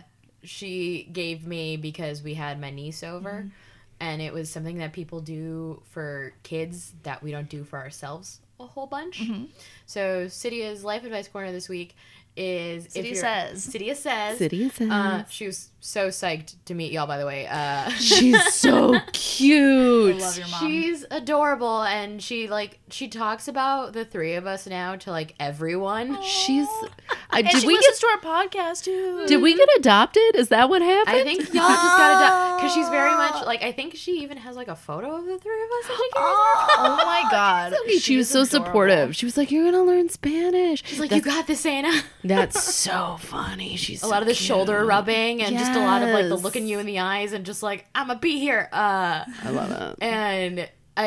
she gave me because we had my niece over, mm-hmm. and it was something that people do for kids that we don't do for ourselves a whole bunch. Mm-hmm. So Cydia's life advice corner this week is Cydia if you're, says. Cydia says. Cydia says. Uh, she was so psyched to meet y'all, by the way. Uh, She's so cute. I love your mom. She's adorable, and she like she talks about the three of us now to like everyone. She's. I, And did she we listens get? to our podcast too. Did we get adopted? Is that what happened? I think y'all just got adopted because she's very much like I think she even has like a photo of the three of us that she carries around. Oh my god. She, she was so adorable. supportive. She was like, "You're gonna learn Spanish." She's like, That's, you got this, Anna. that's so funny. She's A so lot of the cute. shoulder rubbing and just a lot of like the Yes. looking you in the eyes and just like I'm gonna be here. Uh, I love it. and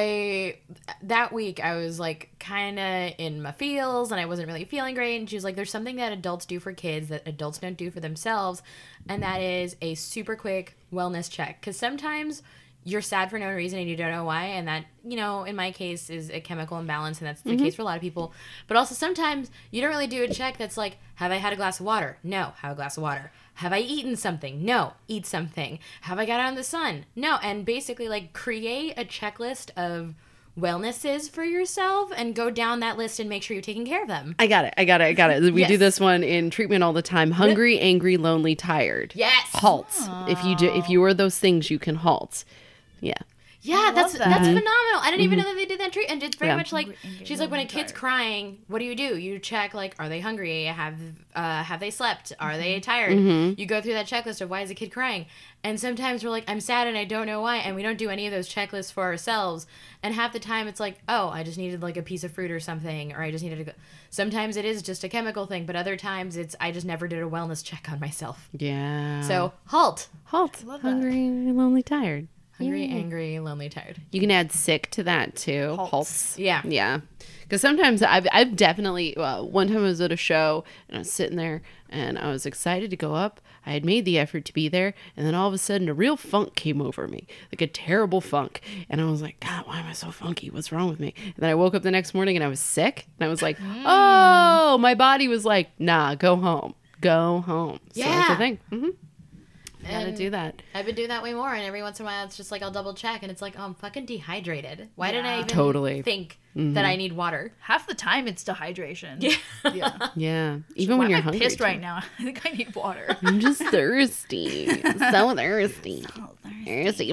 I that week I was like kind of in my feels and I wasn't really feeling great. And she was like, "There's something that adults do for kids that adults don't do for themselves, and that is a super quick wellness check. Because sometimes." You're sad for no reason and you don't know why, and that, you know, in my case is a chemical imbalance, and that's the mm-hmm. case for a lot of people. But also sometimes you don't really do a check that's like, have I had a glass of water? No. Have a glass of water. Have I eaten something? No. Eat something. Have I got out in the sun? No. And basically like create a checklist of wellnesses for yourself and go down that list and make sure you're taking care of them. I got it. I got it. I got it. We Yes. do this one in treatment all the time. Hungry, angry, lonely, tired. Yes. Halt. If you do, if you are those things, you can halt. Yeah. Yeah, that's that. that's Mhm. phenomenal. I didn't even know that they did that treat, and it's very Yeah. much like Angry, angry, she's like when a lonely, kid's tired. crying, what do you do? You check like, are they hungry? Have uh, have they slept? Are Mm-hmm. they tired? Mm-hmm. You go through that checklist of why is a kid crying, and sometimes we're like, I'm sad and I don't know why, and we don't do any of those checklists for ourselves. And half the time it's like, oh, I just needed like a piece of fruit or something, or I just needed to go. Sometimes it is just a chemical thing, but other times it's I just never did a wellness check on myself. Yeah. So halt. halt. love that. Hungry, lonely, tired. Hungry, Yeah. angry, lonely, tired. You can add sick to that too. Halts. Halts. Yeah. Yeah. Because sometimes I've, I've definitely, uh, one time I was at a show and I was sitting there and I was excited to go up. I had made the effort to be there. And then all of a sudden a real funk came over me, like a terrible funk. And I was like, God, why am I so funky? What's wrong with me? And then I woke up the next morning and I was sick. And I was like, oh, my body was like, nah, go home. Go home. So that's Yeah. the thing. Mm-hmm. Gotta And- do that. I've been doing that way more, and every once in a while, it's just like I'll double check, and it's like, oh, I'm fucking dehydrated. Why didn't I Yeah. even Totally. think Mhm. that I need water? Half the time it's dehydration. Yeah. Yeah. Yeah. Even Why when you're am I hungry. pissed too. right now? I think I need water. I'm just thirsty. So thirsty. Thirsty.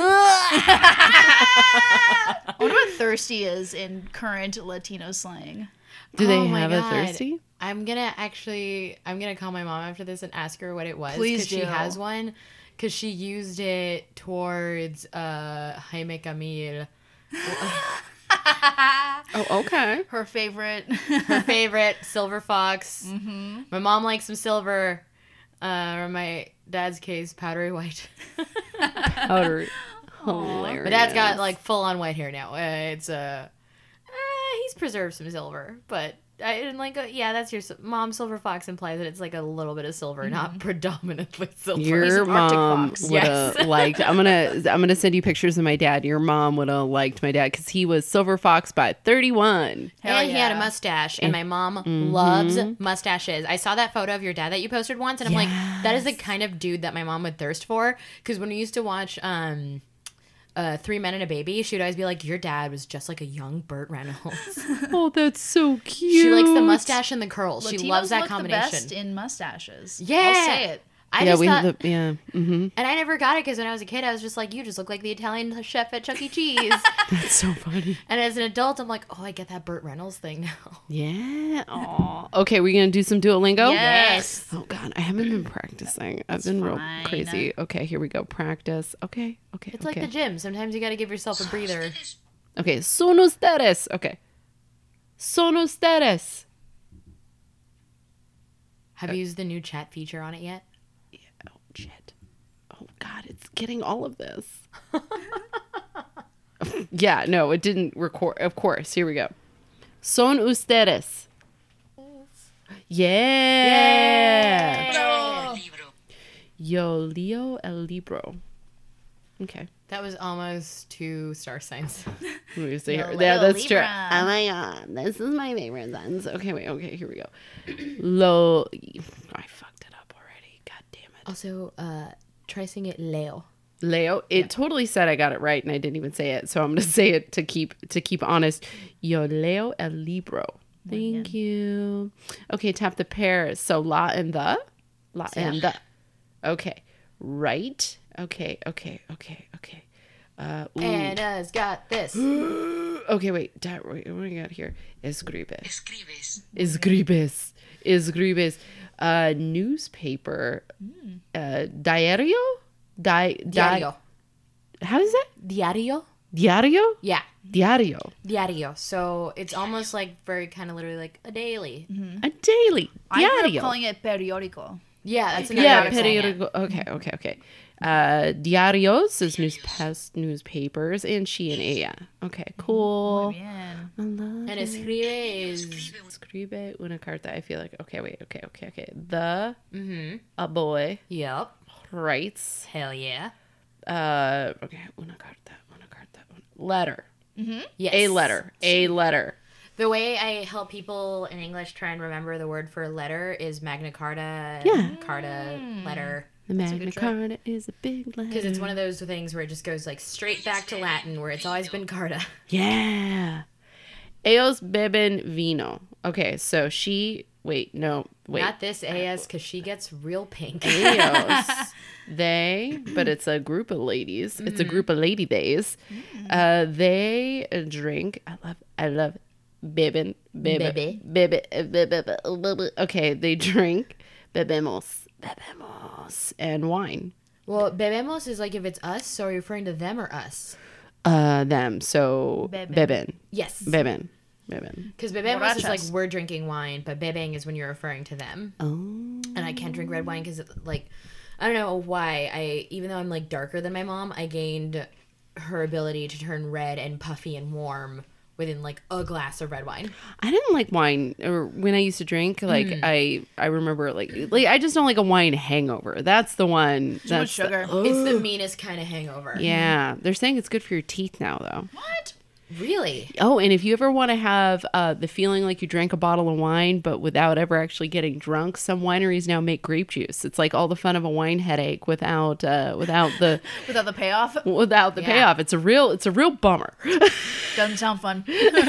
I wonder what thirsty is in current Latino slang. Do they Oh my have God. a thirsty? I'm gonna actually, I'm gonna call my mom after this and ask her what it was. Please 'cause she do. has one, because she used it towards uh, Jaime Camil, Oh, okay. Her favorite. her favorite silver fox. Mm-hmm. My mom likes some silver. Uh, or in my dad's case, powdery white. Powder. Hilarious. My dad's got like full on white hair now. Uh, it's uh, uh, he's preserved some silver, but I and like uh, yeah, that's your s- mom. Silver fox implies that it's like a little bit of silver, not predominantly silver. Your He's an Arctic mom fox. would Yes. have liked. I'm gonna. I'm gonna send you pictures of my dad. Your mom would have liked my dad because he was silver fox by thirty-one. Hell and he had a yeah. mustache, and my mom loves mustaches. I saw that photo of your dad that you posted once, and I'm like, that is the kind of dude that my mom would thirst for. Because when we used to watch um, uh, Three Men and a Baby, she would always be like, your dad was just like a young Burt Reynolds. Oh, that's so cute. She likes the mustache and the curls. she Latinos loves that look combination. the best in mustaches. Yeah. I'll say it. I yeah, just we thought, have the yeah. Mm-hmm. and I never got it because when I was a kid, I was just like, you just look like the Italian chef at Chuck E. Cheese. That's so funny. And as an adult, I'm like, oh, I get that Burt Reynolds thing now. Yeah. Aw. Okay, we're gonna do some Duolingo. Yes. Oh God, I haven't been practicing. I've been real fine. crazy. Okay, here we go. Practice. Okay. Okay. It's okay. like the gym. Sometimes you got to give yourself a breather. Okay. Son ustedes. Okay. Son ustedes. Have you used the new chat feature on it yet? Oh shit. Oh God, it's getting all of this. Yeah. No, it didn't record. Of course. Here we go. Son ustedes. Yeah. Bravo. Yo leo el libro. Okay. That was almost two star signs. Let me see Yo here. Yeah, leo that's true. Libra. Oh my God. This is my favorite sentence. Okay, wait. Okay, here we go. Lo. I fucked it up already. God damn it. Also, uh, try saying it Leo. Leo. It totally said I got it right, and I didn't even say it. So I'm gonna say it to keep to keep honest. Yo leo el libro. Thank you. Okay, tap the pairs. So la and the. La and the. Okay. Right. Okay. Okay. Okay. Okay. Uh, ooh. Anna's got this. Okay, wait. Da- wait. What do we got here? Escribe. Escribes. Escribes. Escribes. Uh, newspaper. Uh, diario? Di- di- Diario. How is that? Diario? Diario? Yeah. Diario. Diario. So it's almost like very kind of literally like a daily. A daily. I grew up Diario. calling it periódico. Yeah, that's another Yeah, way of saying it. periodical. Okay, okay, okay. Uh, diarios is news past newspapers, and she and ella. Okay, cool. Bien. I love And it. escribe is Escribe una carta. I feel like okay, wait, okay, okay, okay. The mm-hmm. a boy Yep. writes. Hell yeah. Uh, okay, una carta, una carta, una letter. Yes. A letter, a letter. The way I help people in English try and remember the word for letter is Magna Carta, Yeah. Carta, letter. The Magna good trick. Carta is a big letter. Because it's one of those things where it just goes like straight back to Latin, where it's always been Carta. Yeah. Ellos beben vino. Okay, so she. Wait, no, wait. Not this A S, because she gets real pink. Ellos. They, but it's a group of ladies. It's a group of lady days. Uh, they drink. I love. I love. Beben, bebe, bebe, bebe, bebe. Okay, they drink. Bebemos, bebemos, and wine. Well, bebemos is like if it's us, so are you referring to them or us? Uh, them. So Beben. beben, Yes. beben, beben. Because bebemos is like Borrachas. we're drinking wine, but bebeng is when you're referring to them. Oh. And I can't drink red wine because, like, I don't know why. I even though I'm like darker than my mom, I gained her ability to turn red and puffy and warm within like a glass of red wine. I didn't like wine, or when I used to drink. Like I, I remember like like I just don't like a wine hangover. That's the one. Too much That's sugar. The, It's the meanest kind of hangover. yeah, they're saying it's good for your teeth now, though. What? Really? Oh, and if you ever want to have uh, the feeling like you drank a bottle of wine, but without ever actually getting drunk, some wineries now make grape juice. It's like all the fun of a wine headache without uh, without the Without the payoff? without the Yeah. payoff. It's a real it's a real bummer. Doesn't sound fun.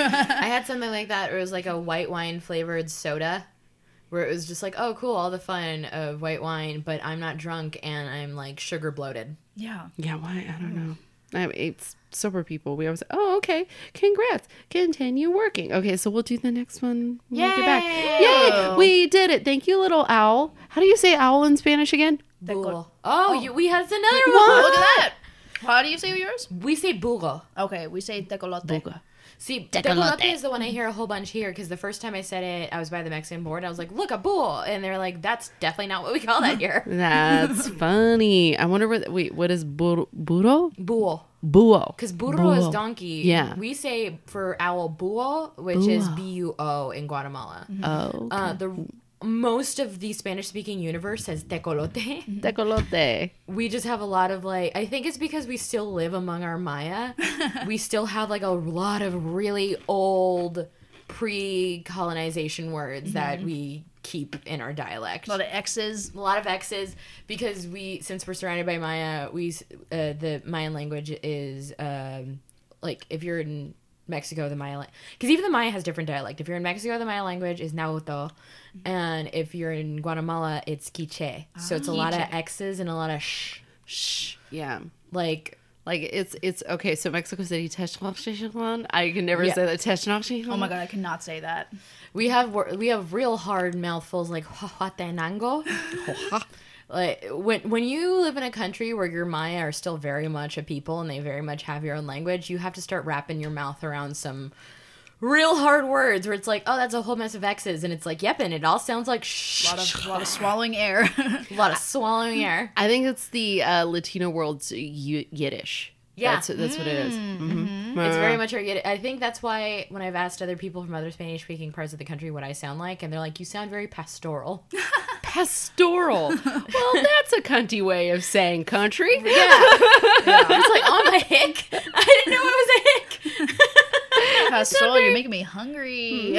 I had something like that. Where it was like a white wine flavored soda, where it was just like, oh, cool, all the fun of white wine, but I'm not drunk and I'm like sugar bloated. Yeah. Yeah, why? I don't know. I mean, it's sober people. We always say, oh, okay, congrats. Continue working. Okay, so we'll do the next one when we get back. Yay! We did it. Thank you, little owl. How do you say owl in Spanish again? Burro. Oh, you, we had another Oh, one. look at that. How do you say yours? We say burro. Okay, we say tecolote. See, Tecolote. tecolote is the one I hear a whole bunch here because the first time I said it, I was by the Mexican border. I was like, look, a bull. And they're like, that's definitely not what we call that here. That's funny. I wonder where. The, wait, what is bur- burro? Bull. Buo. Because burro is donkey. Yeah. We say for owl buo, which is Buo. B U O in Guatemala. Oh, Uh, the most of the Spanish-speaking universe says tecolote. tecolote. We just have a lot of like, I think it's because we still live among our Maya. We still have like a lot of really old pre-colonization words that we keep in our dialect. A lot of X's. A lot of X's because we, since we're surrounded by Maya, we uh, the Mayan language is um, like if you're in Mexico, the Maya, because even the Maya has different dialect. If you're in Mexico, the Maya language is Nahuatl, and if you're in Guatemala, it's Quiche. So it's a lot of X's and a lot of shh, Shh. Yeah. like. Like it's it's okay. So Mexico City, Tenochtitlan. I can never Yeah. say that Tenochtitlan. Oh my god, I cannot say that. We have wor- we have real hard mouthfuls like Huahuatenango. Like when when you live in a country where your Maya are still very much a people and they very much have your own language, you have to start wrapping your mouth around some real hard words where it's like, oh, that's a whole mess of X's, and it's like, yep, and it all sounds like shh. A lot of, a lot of swallowing air. A lot of swallowing air. I think it's the uh, Latino world's y- Yiddish. Yeah. That's, that's what it is. Mm-hmm. It's very much our Yiddish. I think that's why when I've asked other people from other Spanish-speaking parts of the country what I sound like, and they're like, you sound very pastoral. Pastoral. Well, that's a cunty way of saying country. Yeah. yeah. It's like, oh, my hick. I didn't know it was a hick. Pastoral, you're making me hungry.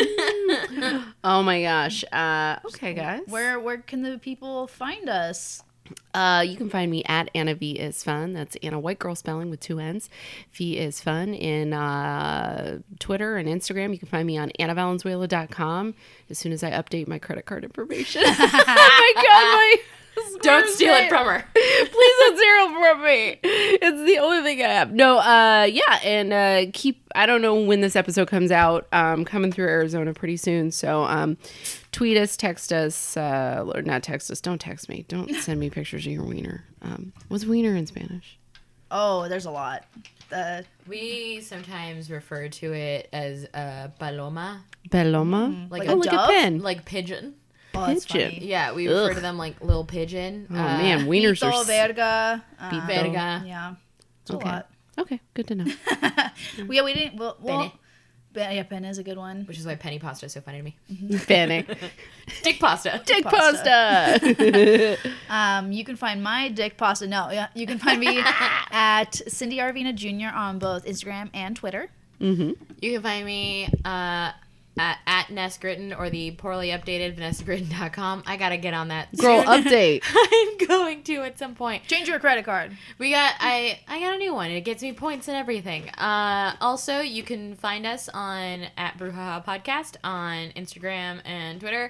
Oh my gosh. Uh, okay, guys. Where where can the people find us? Uh, you can find me at Anna V is Fun. That's Anna White Girl spelling with two N's. V is Fun in uh, Twitter and Instagram. You can find me on anna valenzuela dot com as soon as I update my credit card information. Oh my god, my Don't steal it from her. Please don't steal it from me. It's the only thing I have. No, uh, yeah, and uh, keep. I don't know when this episode comes out. Um, coming through Arizona pretty soon. So, um, tweet us, text us, uh, or not text us. Don't text me. Don't send me pictures of your wiener. Um, what's wiener in Spanish? Oh, there's a lot. The We sometimes refer to it as a paloma, Paloma, like, Like a, a like dove? a pen. like pigeon. oh, that's Pigeon. funny. Yeah, we refer Ugh. to them like little pigeon. Oh man, wieners Pito, are. s- verga. uh, Pito. Verga. Yeah, it's Okay. a lot. Okay, good to know. Well, yeah, we didn't. Well, well Penne. Be- yeah, penne is a good one. Which is why penny pasta is so funny to me. Fanny. Dick pasta. Dick pasta. pasta. Um, you can find my dick pasta. No, yeah, you can find me at Cindy Arvina Junior on both Instagram and Twitter. Mm-hmm. You can find me uh, at, at Ness Gritton or the poorly updated vanessa gritton dot com. I gotta get on that. Girl, soon. update. I'm going to at some point. Change your credit card. We got I I got a new one. It gets me points and everything. Uh, also, you can find us on at Brouhaha Podcast on Instagram and Twitter,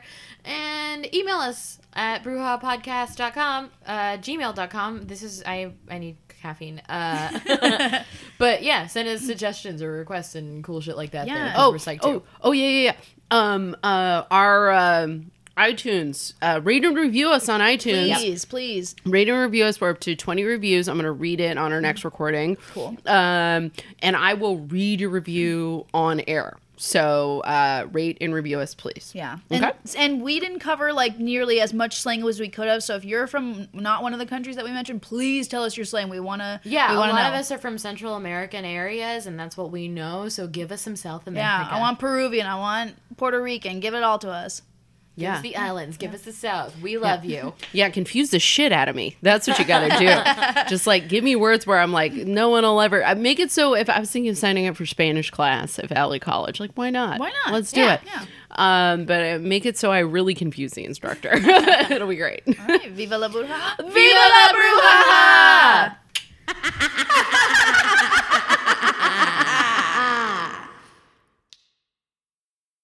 and email us at brouhaha podcast dot com, uh, gmail dot com. This is I I need caffeine. Uh, but yeah, send us suggestions or requests and cool shit like that. Yeah. that Oh, we're psyched oh, to. oh, yeah, yeah, yeah. Um, uh, our um, iTunes, uh, rate and review us on iTunes. Please, please. Rate and review us. We're up to twenty reviews. I'm going to read it on our next recording. Cool. Um, and I will read your review on air. So uh, rate and review us, please. Yeah. And, Okay. and we didn't cover like nearly as much slang as we could have. So if you're from not one of the countries that we mentioned, please tell us your slang. We wanna. Yeah, we a wanna lot know. of us are from Central American areas, and that's what we know. So give us some South America. Yeah, I want Peruvian. I want Puerto Rican. Give it all to us. Give Yeah. us the islands. Give us the South. We love you. Yeah, confuse the shit out of me. That's what you got to do. Just like give me words where I'm like, no one will ever. I make it so if I was thinking of signing up for Spanish class at Valley College, like why not? Why not? Let's do Yeah, it. yeah. Um, but uh, make it so I really confuse the instructor. It'll be great. All right. Viva la bruja. Viva la Bruja!